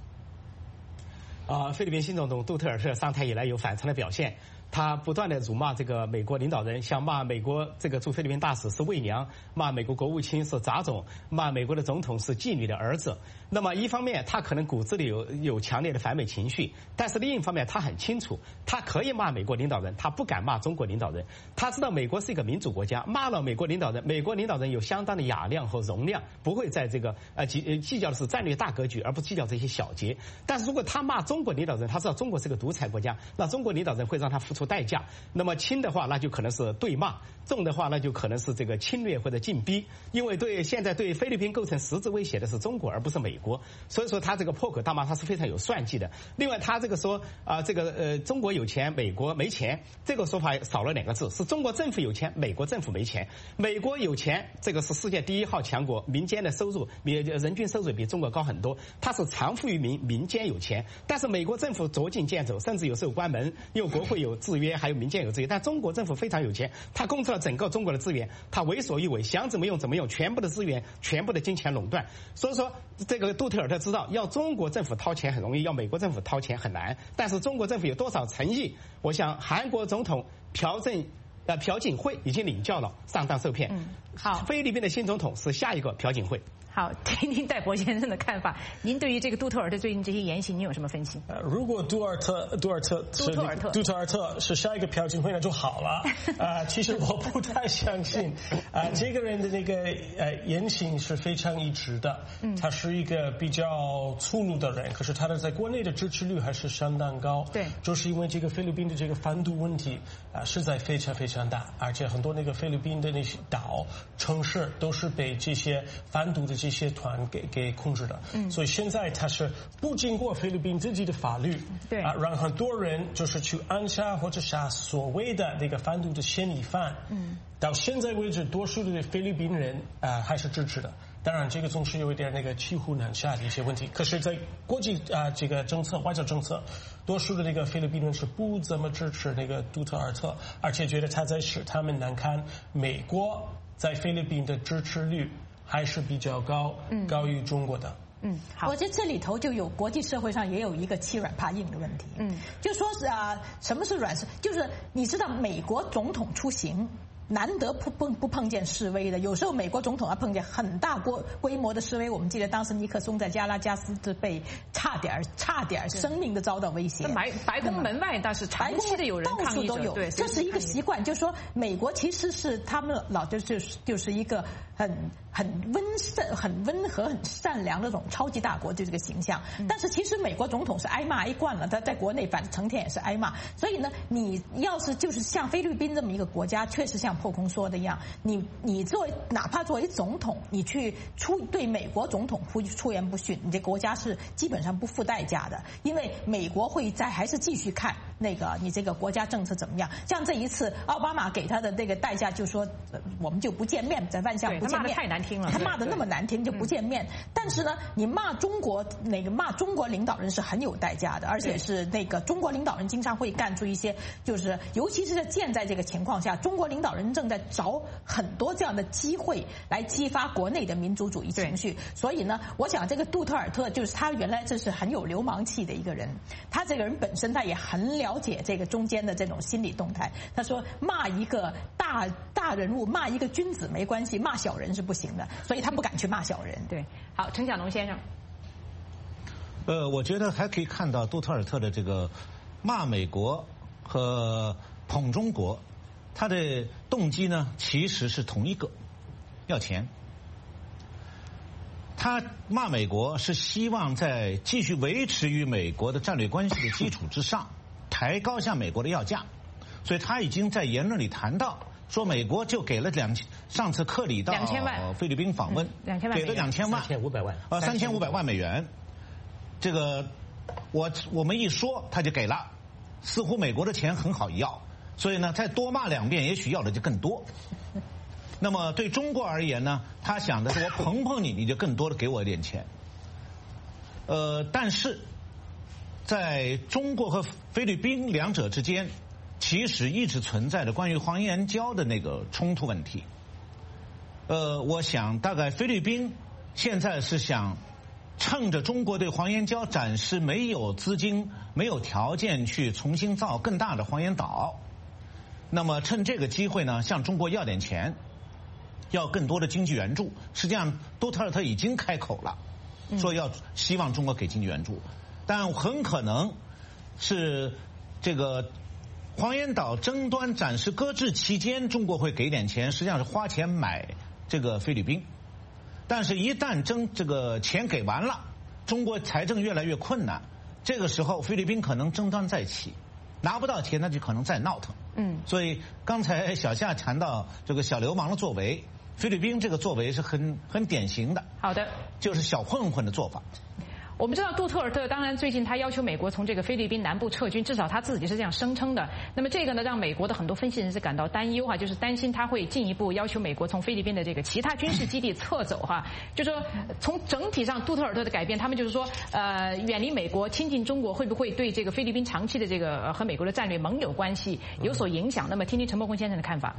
菲律宾新总统杜特尔特上台以来有反常的表现，他不断的辱骂这个美国领导人，像骂美国这个驻菲律宾大使是伪娘，骂美国国务卿是杂种，骂美国的总统是妓女的儿子。那么一方面他可能骨子里有强烈的反美情绪，但是另一方面他很清楚，他可以骂美国领导人，他不敢骂中国领导人。他知道美国是一个民主国家，骂了美国领导人，美国领导人有相当的雅量和容量，不会在这个计较的是战略大格局，而不计较这些小节。但是如果他骂中国领导人，他知道中国是个独裁国家，那中国领导人会让他付出代价。那么轻的话，那就可能是对骂；重的话，那就可能是这个侵略或者禁逼。因为现在对菲律宾构成实质威胁的是中国，而不是美国。所以说他这个破口大骂，他是非常有算计的。另外，他这个说中国有钱，美国没钱，这个说法少了2个字，是中国政府有钱，美国政府没钱。美国有钱，这个是世界第1号强国，民间的收入人均收入比中国高很多，它是藏富于民，民间有钱。但是美国政府捉襟见肘，甚至有时候关门，因为国会有制约，还有民间有制约。但中国政府非常有钱，他控制了整个中国的资源，他为所欲为，想怎么用怎么用，全部的资源，全部的金钱垄断。所以说，这个杜特尔特知道，要中国政府掏钱很容易，要美国政府掏钱很难。但是中国政府有多少诚意？我想韩国总统朴槿惠已经领教了，上当受骗。 好， 菲律宾的新总统是下一个朴槿惠。 好，听听戴博先生的看法。您对于这个杜特尔特最近这些言行，您有什么分析？ 如果杜特尔特是下一个朴槿惠，那就好了。其实我不太相信，这个人的那个言行是非常一致的。他是一个比较粗鲁的人，可是他的在国内的支持率还是相当高。 对， 就是因为这个菲律宾的这个反毒问题实在非常非常大，而且很多那个菲律宾的那些岛城市都是被这些反毒的这些团给控制的，所以现在他是不经过菲律宾自己的法律， 对让很多人就是去暗杀或者杀所谓的那个反毒的嫌疑犯，到现在为止，多数的菲律宾人还是支持的。当然，这个总是有一点那个骑虎难下的一些问题。可是，在国际这个政策、外交政策，多数的那个菲律宾人是不怎么支持那个杜特尔特，而且觉得他在使他们难堪。美国在菲律宾的支持率还是比较高，高于中国的。 好，我觉得这里头就有国际社会上也有一个欺软怕硬的问题。就说是什么是软是，就是你知道美国总统出行。难得不碰见示威的，有时候美国总统要碰见很大规模的示威。我们记得当时尼克松在加拉加斯就被差点生命的遭到威胁。 白宫门外倒是长期的有人抗议到处都有， 对， 这是一个习惯。就是说，美国其实是他们老就是一个很温和、很善良的这种超级大国，就这个形象。但是其实美国总统是挨骂挨惯了，他在国内成天也是挨骂。所以呢，你要是就是像菲律宾这么一个国家，确实像破空说的一样，你哪怕作为总统，你去对美国总统出言不逊，你这国家是基本上不付代价的，因为美国会还是继续看那个你这个国家政策怎么样。像这一次奥巴马给他的这个代价，就说我们就不见面，在万象不见面， 他骂得太难听了， 他骂得那么难听就不见面。但是呢，你骂中国领导人是很有代价的，而且是那个中国领导人经常会干出一些，就是尤其是在现在这个情况下，中国领导人正在找很多这样的机会来激发国内的民族主义情绪。所以呢，我想这个杜特尔特就是他原来这是很有流氓气的一个人，他这个人本身他也很了解这个中间的这种心理动态。他说骂一个大人物，骂一个君子没关系，骂小人是不行人的，所以他不敢去骂小人。 对，好，陈小农先生。 我觉得还可以看到杜特尔特的这个骂美国和捧中国，他的动机呢其实是同一个，要钱。他骂美国是希望在继续维持与美国的战略关系的基础之上，抬高向美国的要价，所以他已经在言论里谈到说，美国就给了上次克里到菲律宾访问，给了2000万 ，3500万 ，3500万美元。这个我们一说他就给了，似乎美国的钱很好要，所以呢再多骂2遍，也许要的就更多。那么对中国而言呢，他想的是我捧你，你就更多的给我一点钱。但是在中国和菲律宾两者之间，其实一直存在着关于黄岩礁的那个冲突问题。我想大概菲律宾现在是想趁着中国对黄岩礁展示没有资金、没有条件去重新造更大的黄岩岛，那么趁这个机会呢，向中国要点钱，要更多的经济援助。实际上杜特尔特已经开口了，说希望中国给经济援助，但很可能是这个黄岩岛争端暂时搁置期间，中国会给点钱，实际上是花钱买这个菲律宾。但是一旦这个钱给完了，中国财政越来越困难，这个时候菲律宾可能争端再起，拿不到钱那就可能再闹腾。所以刚才小夏谈到这个小流氓的作为，菲律宾这个作为是很典型的。 好的， 就是小混混的做法。 我们知道杜特尔特当然最近他要求美国从这个菲律宾南部撤军，至少他自己是这样声称的。那么这个呢，让美国的很多分析人士感到担忧就是担心他会进一步要求美国从菲律宾的这个其他军事基地撤走就说从整体上杜特尔特的改变，他们就是说远离美国，亲近中国，会不会对这个菲律宾长期的这个和美国的战略盟友关系有所影响？那么听听陈伯宏先生的看法。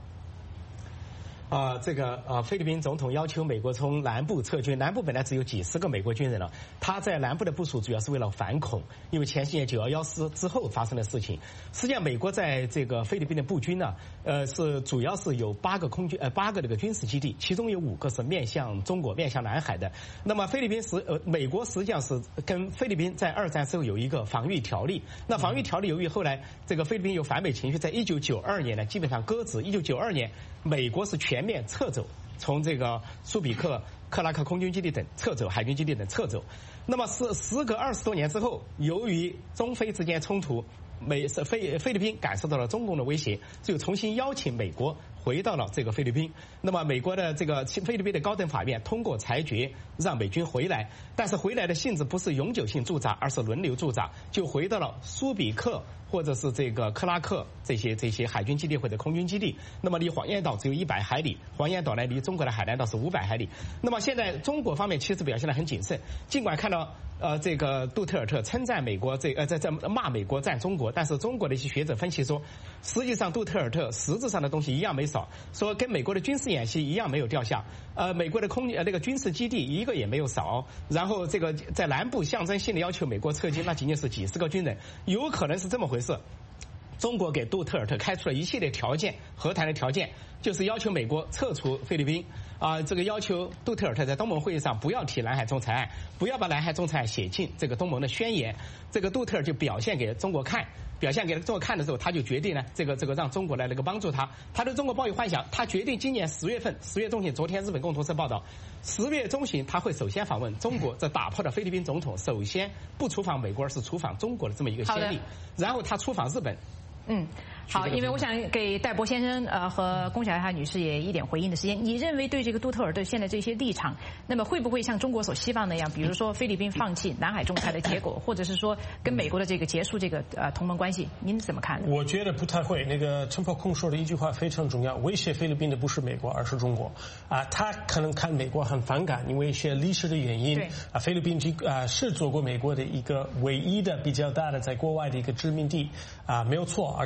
菲律宾总统要求美国从南部撤军，南部本来只有几十个美国军人了，他在南部的部署主要是为了反恐，因为前些年911之后发生的事情。实际上，美国在这个菲律宾的布军呢，主要是有8个这个军事基地，其中有5个是面向中国、面向南海的。那么美国实际上是跟菲律宾在2战时候有一个防御条例，那防御条例由于后来这个菲律宾有反美情绪，在1992年呢基本上搁置。1992年，美国是全面撤走，从这个苏比克、克拉克空军基地等撤走，海军基地等撤走。那么时隔20多年之后，由于中菲之间冲突，菲律宾感受到了中共的威胁，就重新邀请美国回到了这个菲律宾。那么美国的这个菲律宾的高等法院通过裁决，让美军回来，但是回来的性质不是永久性驻扎，而是轮流驻扎，就回到了苏比克或者是这个克拉克这些海军基地或者空军基地。那么离黄岩岛只有100海里，黄岩岛呢离中国的海南岛是500海里。那么现在中国方面其实表现得很谨慎，尽管看到这个杜特尔特称赞美国在骂美国赞中国，但是中国的一些学者分析说，实际上杜特尔特实质上的东西一样没少，说跟美国的军事演习一样没有掉下，美国的那个军事基地一个也没有少，然后这个在南部象征性的要求美国撤军，那仅仅是几十个军人，有可能是这么回事。中国给杜特尔特开出了一系列条件，和谈的条件就是要求美国撤出菲律宾这个要求杜特尔特在东盟会议上不要提南海仲裁案，不要把南海仲裁案写进这个东盟的宣言。这个杜特尔就表现给中国看的时候，他就决定呢，这个让中国来帮助他。他对中国抱有幻想，他决定今年10月中旬，昨天日本共同社报道，10月中旬他会首先访问中国，这打破了菲律宾总统首先不出访美国而是出访中国的这么一个先例。然后他出访日本。 好，因为我想给戴博先生和龚小霞女士也一点回应的时间。你认为对这个杜特尔特现在这些立场，那么会不会像中国所希望那样，比如说菲律宾放弃南海仲裁的结果，或者是说跟美国的这个结束这个同盟关系？您怎么看？ 我觉得不太会。那个陈伯宏说的一句话非常重要，威胁菲律宾的不是美国，而是中国。他可能看美国很反感，因为一些历史的原因。菲律宾是做过美国的一个唯一的比较大的在国外的一个殖民地没有错，而且那个时候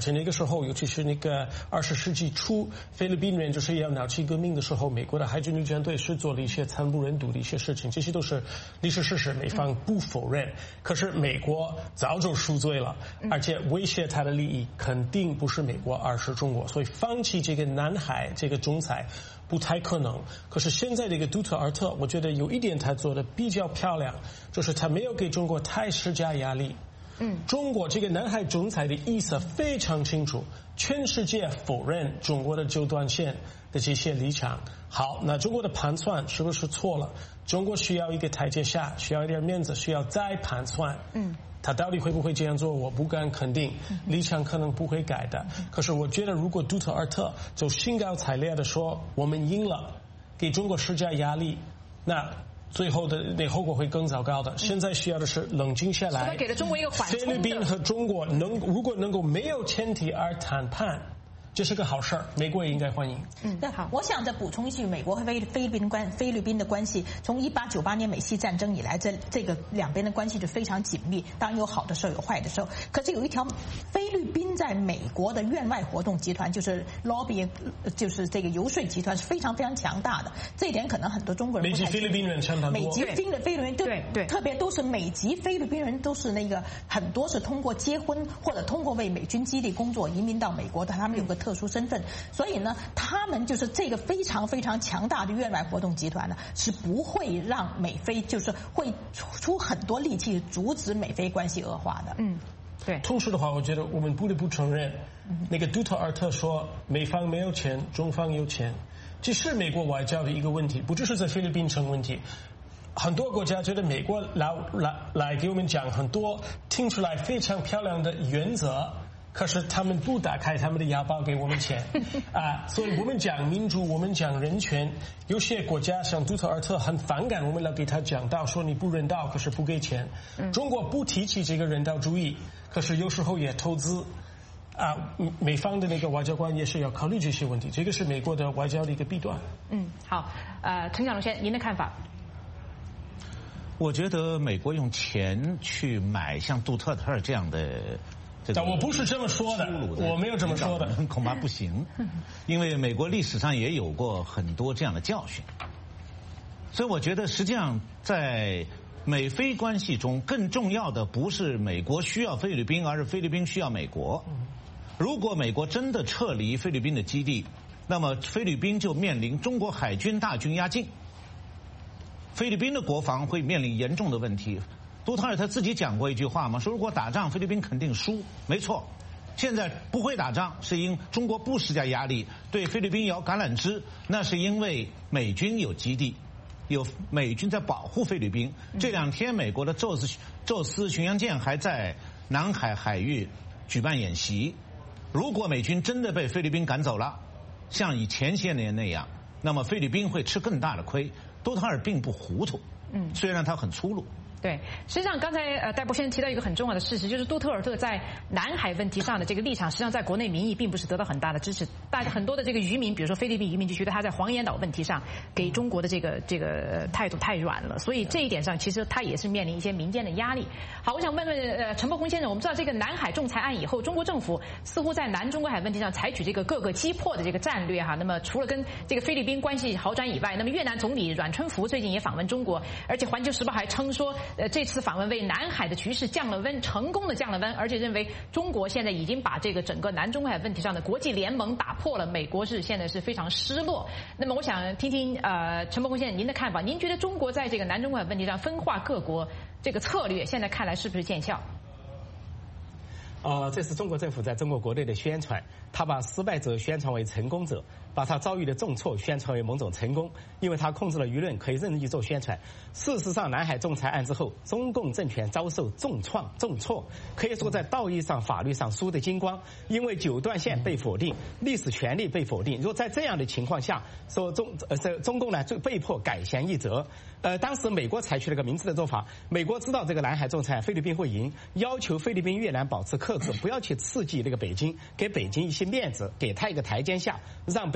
候，尤其是那个20世纪初，菲律宾人就是要闹起革命的时候，美国的海军陆战队是做了一些惨不忍睹的一些事情，这些都是历史事实，美方不否认。可是美国早就赎罪了，而且威胁他的利益肯定不是美国，而是中国，所以放弃这个南海这个仲裁不太可能。可是现在这个杜特尔特，我觉得有一点他做的比较漂亮，就是他没有给中国太施加压力。中国这个南海仲裁的意思非常清楚，全世界否认中国的九段线的这些立场。好，那中国的盘算是不是错了？中国需要一个台阶下，需要一点面子，需要再盘算。他到底会不会这样做，我不敢肯定，立场可能不会改的。可是我觉得，如果杜特尔特就兴高采烈的说我们赢了，给中国施加压力，那最后的那后果会更糟糕的。现在需要的是冷静下来。 他给了中国一个缓冲的。 菲律宾和中国如果能够没有前提而谈判，这是个好事儿，美国也应该欢迎。 对，好，我想再补充一句，美国和菲律宾的关系，从1898年美西战争以来，这个两边的关系就非常紧密。当然有好的时候，有坏的时候。可是有一条，菲律宾在美国的院外活动集团，就是 lobby， 就是这个游说集团是非常非常强大的。这一点可能很多中国人不太清楚。 美籍菲律宾人相当多。 美籍菲律宾对，特别都是美籍菲律宾人，都是那个很多是通过结婚或者通过为美军基地工作移民到美国的，他们有个特殊身份，所以呢，他们就是这个非常非常强大的院外活动集团呢，是不会让美菲就是会出很多力气阻止美菲关系恶化的。 对。 同时的话，我觉得我们不得不承认，那个杜特尔特说美方没有钱，中方有钱，这是美国外交的一个问题，不只是在菲律宾成问题。很多国家觉得美国来给我们讲很多听出来非常漂亮的原则。可是他们不打开他们的腰包给我们钱所以我们讲民主，我们讲人权，有些国家像杜特尔特很反感我们来给他讲道，说你不人道，可是不给钱。中国不提起这个人道主义，可是有时候也投资美方的那个外交官也是要考虑这些问题，这个是美国的外交的一个弊端。 好，陈小龙先生，您的看法？ 我觉得美国用钱去买像杜特尔这样的。 但我不是这么说的，我没有这么说的， 恐怕不行，因为美国历史上也有过很多这样的教训，所以我觉得实际上在美菲关系中，更重要的不是美国需要菲律宾，而是菲律宾需要美国。如果美国真的撤离菲律宾的基地，那么菲律宾就面临中国海军大军压境，菲律宾的国防会面临严重的问题。杜特尔特自己讲过一句话嘛，说如果打仗菲律宾肯定输，没错。现在不会打仗是因中国不施加压力，对菲律宾摇橄榄枝，那是因为美军有基地，有美军在保护菲律宾。这2天美国的宙斯巡洋舰还在南海海域举办演习。如果美军真的被菲律宾赶走了，像以前些年那样，那么菲律宾会吃更大的亏。杜特尔并不糊涂，虽然他很粗鲁。 对，实际上刚才戴博先生提到一个很重要的事实，就是杜特尔特在南海问题上的这个立场，实际上在国内民意并不是得到很大的支持。大家很多的这个渔民，比如说菲律宾渔民，就觉得他在黄岩岛问题上给中国的这个态度太软了，所以这一点上其实他也是面临一些民间的压力。好，我想问问陈伯宏先生，我们知道这个南海仲裁案以后，中国政府似乎在南中国海问题上采取这个各个击破的这个战略哈。那么除了跟这个菲律宾关系好转以外，那么越南总理阮春福最近也访问中国，而且《环球时报》还称说，这次访问为南海的局势降了温，成功的降了温，而且认为中国现在已经把这个整个南中国海问题上的国际联盟打破了，美国现在是非常失落。那么我想听听陈伯宏先生您的看法，您觉得中国在这个南中国海问题上分化各国这个策略，现在看来是不是见效？ 这是中国政府在中国国内的宣传，他把失败者宣传为成功者，把他遭遇的重挫宣传为某种成功，因为他控制了舆论，可以任意做宣传。事实上，南海仲裁案之后，中共政权遭受重挫，可以说在道义上、法律上输得精光，因为9段线被否定，历史权利被否定。如果在这样的情况下，说中共呢就被迫改弦易辙。当时美国采取了个明智的做法，美国知道这个南海仲裁菲律宾会赢，要求菲律宾、越南保持克制，不要去刺激那个北京，给北京一些面子，给他一个台阶下，让北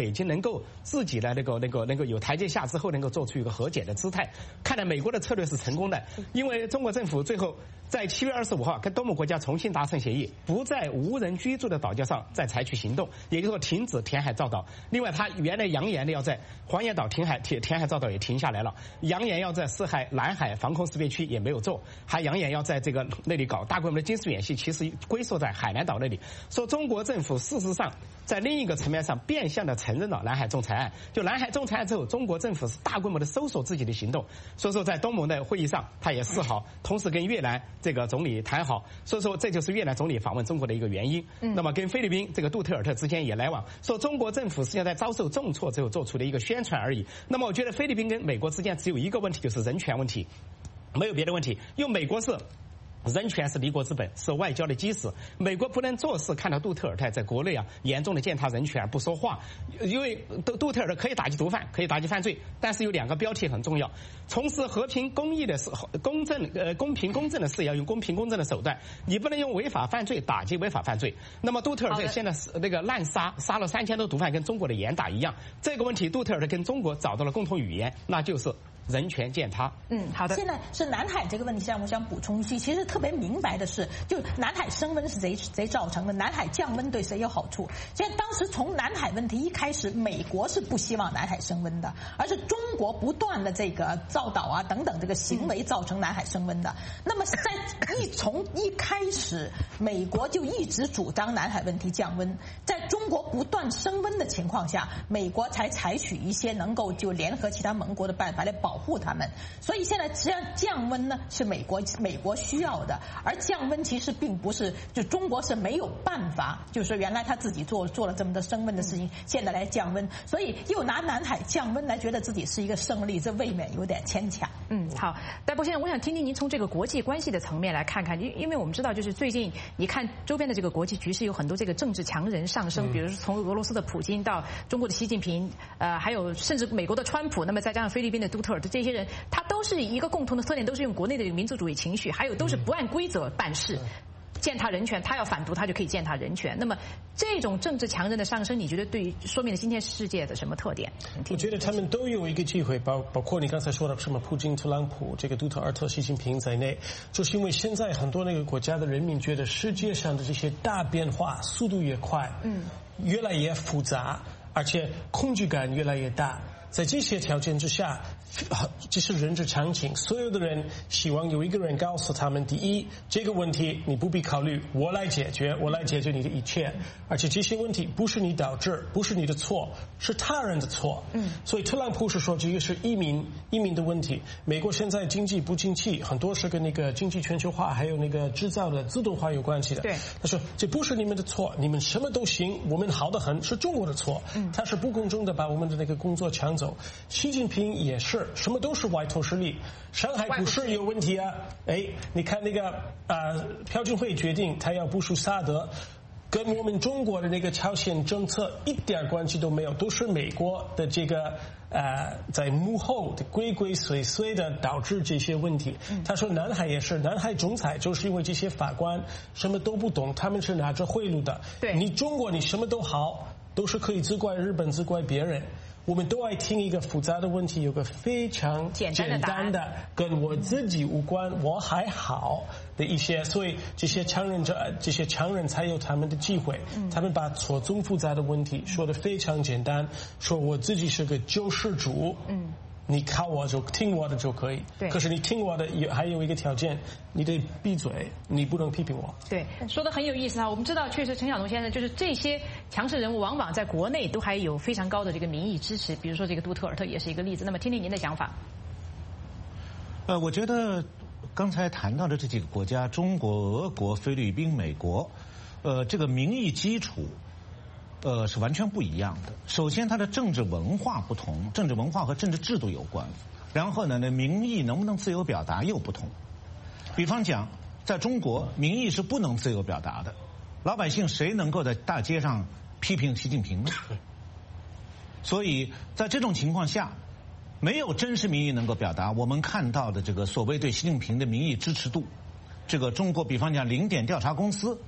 北京能够自己来能够有台阶下之后，能够做出一个和解的姿态。看来美国的策略是成功的，因为中国政府最后在7月25号跟东盟国家重新达成协议，不在无人居住的岛礁上再采取行动，也就是说停止填海造岛。另外，他原来扬言的要在黄岩岛填海造岛也停下来了，扬言要在四海南海防空识别区也没有做，还扬言要在这个那里搞大规模的军事演习，其实龟缩在海南岛那里。说中国政府事实上在另一个层面上变相的承认了南海仲裁案。就南海仲裁案之后，中国政府是大规模的收缩自己的行动。所以说，在东盟的会议上，他也示好，同时跟越南这个总理谈好。所以说，这就是越南总理访问中国的一个原因。那么跟菲律宾这个杜特尔特之间也来往，说中国政府实际上在遭受重挫之后做出的一个宣传而已。那么我觉得菲律宾跟美国之间只有一个问题，就是人权问题，没有别的问题。因为美国是人权是立国之本，是外交的基石。美国不能坐视看到杜特尔特在国内严重的践踏人权而不说话，因为杜特尔特可以打击毒贩，可以打击犯罪，但是有2个标题很重要：从事和平公益的公平公正的事要用公平公正的手段，你不能用违法犯罪打击违法犯罪。那么杜特尔特现在那个滥杀了3000多毒贩，跟中国的严打一样。这个问题杜特尔特跟中国找到了共同语言，那就是人权践踏。 好的。现在是南海这个问题上，我想补充一句，其实特别明白的是，就南海升温是谁造成的？南海降温对谁有好处？现在当时从南海问题一开始，美国是不希望南海升温的，而是中国不断的这个造岛啊等等这个行为造成南海升温的。那么从一开始，美国就一直主张南海问题降温，在中国不断升温的情况下，美国才采取一些能够就联合其他盟国的办法来保护他们。所以现在实际上降温呢是美国需要的，而降温其实并不是就中国是没有办法，就是说原来他自己做了这么多升温的事情，现在来降温，所以又拿南海降温来觉得自己是一个胜利，这未免有点牵强。 好，戴博先生，我想听听您从这个国际关系的层面来看看，因为我们知道就是最近你看周边的这个国际局势有很多这个政治强人上升，比如说从俄罗斯的普京到中国的习近平，还有甚至美国的川普，那么再加上菲律宾的杜特尔特，这些人他都是一个共同的特点，都是用国内的民族主义情绪，还有都是不按规则办事，践踏人权，他要反毒他就可以践踏人权。那么这种政治强人的上升，你觉得对于说明了今天世界的什么特点？ 我觉得他们都有一个机会，包括你刚才说的什么普京、特朗普、这个杜特尔特、习近平在内，就是因为现在很多那个国家的人民觉得世界上的这些大变化速度越快，越来越复杂，而且恐惧感越来越大。在这些条件之下，这是人之常情，所有的人希望有一个人告诉他们：第一，这个问题你不必考虑，我来解决你的一切，而且这些问题不是你导致，不是你的错，是他人的错。所以特朗普是说这个是移民的问题。美国现在经济不景气，很多是跟那个经济全球化还有那个制造的自动化有关系的。 对， 他说这不是你们的错，你们什么都行，我们好得很，是中国的错。他是不公正的把我们的那个工作抢走。习近平也是，什么都是外头势力。上海股市有问题啊，你看那个朴槿惠决定他要部署萨德，跟我们中国的那个朝鲜政策一点关系都没有，都是美国的这个在幕后的鬼鬼祟祟的导致这些问题。他说南海也是，南海仲裁就是因为这些法官什么都不懂，他们是拿着贿赂的。 对， 你中国你什么都好，都是可以责怪日本责怪别人。我们都爱听一个复杂的问题，有个非常简单的跟我自己无关，我还好的一些，所以这些强人才有他们的机会。他们把错综复杂的问题说得非常简单，说我自己是个救世主。你靠我就听我的就可以。 对。 可是你听我的还有一个条件，你得闭嘴，你不能批评我。 对，说得很有意思啊。我们知道，确实陈晓东先生就是这些强势人物，往往在国内都还有非常高的这个民意支持。比如说这个杜特尔特也是一个例子。那么听听您的想法。 我觉得刚才谈到的这几个国家，中国、俄国、菲律宾、美国，这个民意基础。是完全不一样的。首先，它的政治文化不同，政治文化和政治制度有关。然后呢，民意能不能自由表达又不同。比方讲，在中国，民意是不能自由表达的。老百姓谁能够在大街上批评习近平呢？所以在这种情况下，没有真实民意能够表达。我们看到的这个所谓对习近平的民意支持度，这个中国比方讲0点调查公司。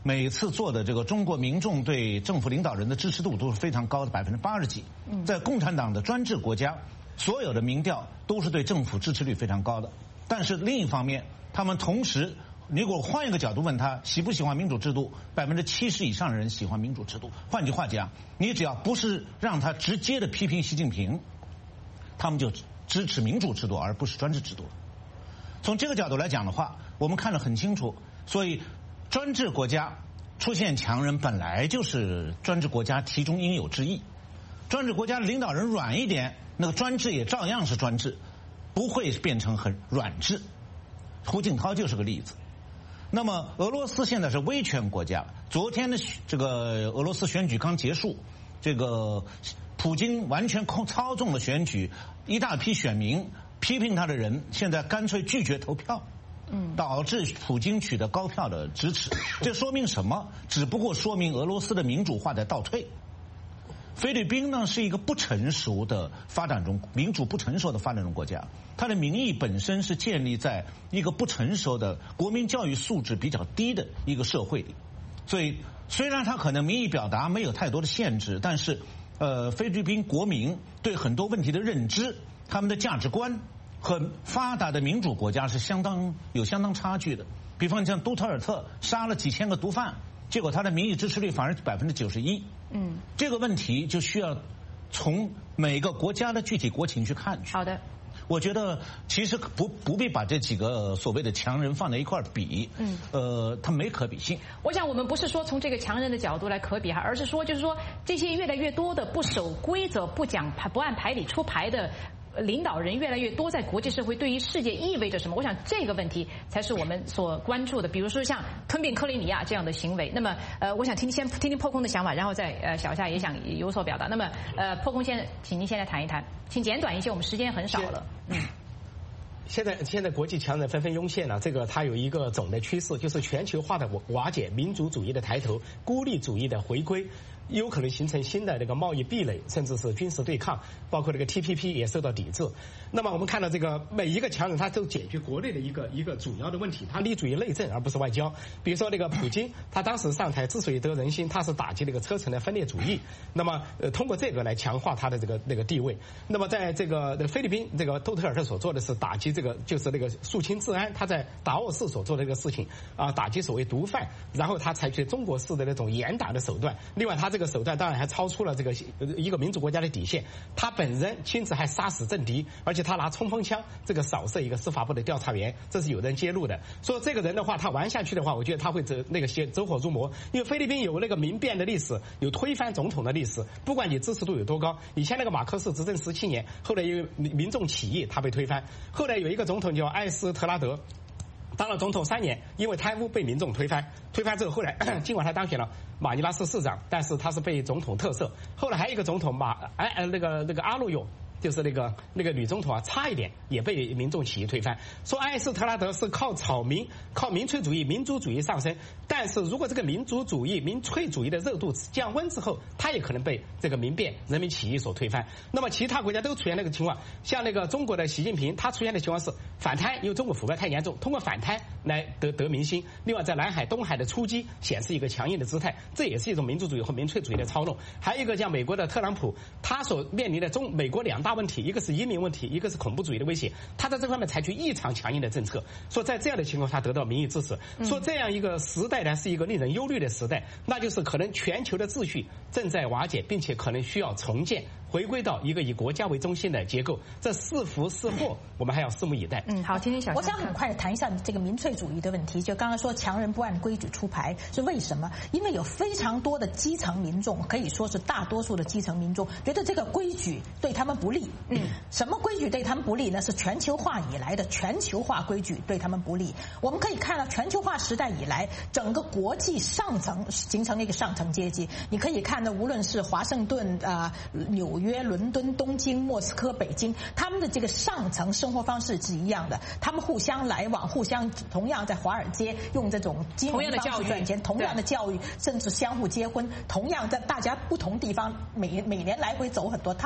每次做的这个中国民众对政府领导人的支持度都是非常高的，80%几。在共产党的专制国家，所有的民调都是对政府支持率非常高的。但是另一方面，他们同时，你如果换一个角度问他喜不喜欢民主制度，70%以上的人喜欢民主制度。换句话讲，你只要不是让他直接的批评习近平，他们就支持民主制度而不是专制制度了。从这个角度来讲的话，我们看得很清楚，所以专制国家出现强人本来就是专制国家其中应有之义。专制国家的领导人软一点，那个专制也照样是专制，不会变成很软制。胡锦涛就是个例子。那么俄罗斯现在是威权国家，昨天的这个俄罗斯选举刚结束，这个普京完全操纵了选举，一大批选民批评他的人现在干脆拒绝投票，导致普京取得高票的支持。这说明什么？只不过说明俄罗斯的民主化在倒退。菲律宾呢是一个不成熟的发展中民主不成熟的发展中国家，它的民意本身是建立在一个不成熟的国民教育素质比较低的一个社会里，所以虽然它可能民意表达没有太多的限制，但是菲律宾国民对很多问题的认知，他们的价值观和发达的民主国家是相当差距的。比方像杜特尔特杀了几千个毒贩，结果他的民意支持率反而91%。这个问题就需要从每个国家的具体国情去看去。 好的。 我觉得其实不必把这几个所谓的强人放在一块比，它没可比性。 我想我们不是说从这个强人的角度来可比哈，而是说就是说这些越来越多的不守规则、不按牌理出牌的领导人越来越多，在国际社会对于世界意味着什么？我想这个问题才是我们所关注的。比如说像吞并克里米亚这样的行为，那么我想先听听破空的想法，然后再小夏也想有所表达。那么破空先，请您现在谈一谈，请简短一些，我们时间很少了。 现在国际强人纷纷涌现了，这个它有一个总的趋势，就是全球化的瓦解，民族主义的抬头，孤立主义的回归，有可能形成新的这个贸易壁垒，甚至是军事对抗，包括这个 TPP 也受到抵制。那么我们看到这个每一个强人他都解决国内的一个主要的问题，他立足于内政而不是外交。比如说那个普京，他当时上台之所以得人心，他是打击那个车臣的分裂主义，那么通过这个来强化他的那个地位。那么在这个菲律宾，这个杜特尔特所做的是打击这个就是那个肃清治安，他在达沃市所做的这个事情啊，打击所谓毒贩，然后他采取中国式的那种严打的手段。另外他这个手段当然还超出了这个一个民主国家的底线，他本人亲自还杀死政敌，而且他拿冲锋枪这个扫射一个司法部的调查员，这是有人揭露的。说这个人的话，他玩下去的话，我觉得他会走火入魔，因为菲律宾有那个民变的历史，有推翻总统的历史，不管你支持度有多高。以前那个马克思执政17年，后来因为民众起义，他被推翻。后来有一个总统叫艾斯特拉德，当了总统3年，因为贪污被民众推翻之后，后来尽管他当选了马尼拉市市长，但是他是被总统特赦。后来还有一个总统那个阿路勇，就是那个女总统啊，差一点也被民众起义推翻。说艾斯特拉德是靠民粹主义、民族主义上升，但是如果这个民族主义、民粹主义的热度降温之后，他也可能被这个民变、人民起义所推翻。那么其他国家都出现那个情况，像那个中国的习近平，他出现的情况是反贪，因为中国腐败太严重，通过反贪来得民心。另外在南海、东海的出击显示一个强硬的姿态，这也是一种民族主义和民粹主义的操弄。还有一个像美国的特朗普，他所面临的美国2大问题，一个是移民问题，一个是恐怖主义的威胁，他在这方面采取异常强硬的政策。说在这样的情况下得到民意支持，说这样一个时代呢是一个令人忧虑的时代，那就是可能全球的秩序正在瓦解，并且可能需要重建，回归到一个以国家为中心的结构。这是福是祸，我们还要拭目以待。 好，听听小夏。 我想很快的谈一下这个民粹主义的问题。就刚刚说强人不按规矩出牌是为什么？因为有非常多的基层民众，可以说是大多数的基层民众觉得这个规矩对他们不利。什么规矩对他们不利呢？是全球化以来的全球化规矩对他们不利。我们可以看到全球化时代以来，整个国际上层形成了一个上层阶级。你可以看到，无论是华盛顿、纽约、伦敦、东京、莫斯科、北京，他们的这个上层生活方式是一样的，他们互相来往，同样在华尔街用这种金融方式赚钱，同样的教育，甚至相互结婚，同样在大家不同地方每年来回走很多趟。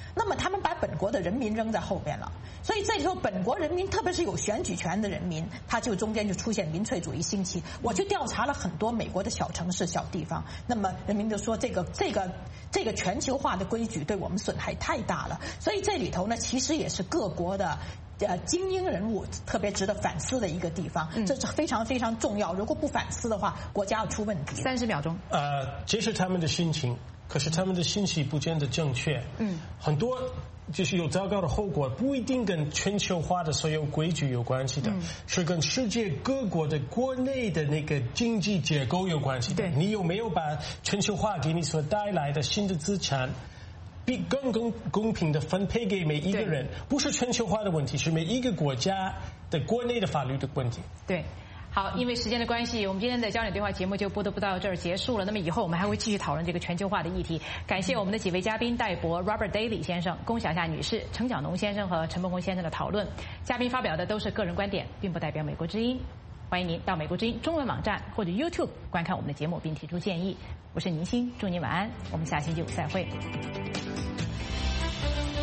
那么他们把本国的人民扔在后边了。所以这里头本国人民，特别是有选举权的人民，他就中间就出现民粹主义兴起。我去调查了很多美国的小城市、小地方，那么人民就说这个全球化的规矩对我们损害太大了。所以这里头呢，其实也是各国的精英人物特别值得反思的一个地方，这是非常非常重要。如果不反思的话，国家要出问题。 30秒钟。 这是他们的心情，可是他们的信息不见得正确。很多就是有糟糕的后果，不一定跟全球化的所有规矩有关系的，是跟世界各国的国内的那个经济结构有关系的。你有没有把全球化给你所带来的新的资产更公平的分配给每一个人？不是全球化的问题，是每一个国家的国内的法律的问题。 对。好，因为时间的关系，我们今天的焦点对话节目就不得不到这儿结束了。那么以后我们还会继续讨论这个全球化的议题。感谢我们的几位嘉宾：戴博 Robert Daly 先生、龚小夏女士、程晓农先生和陈梦红先生的讨论。嘉宾发表的都是个人观点，并不代表美国之音。欢迎您到美国之音中文网站或者 YouTube 观看我们的节目，并提出建议。我是宁欣，祝您晚安，我们下星期五再会。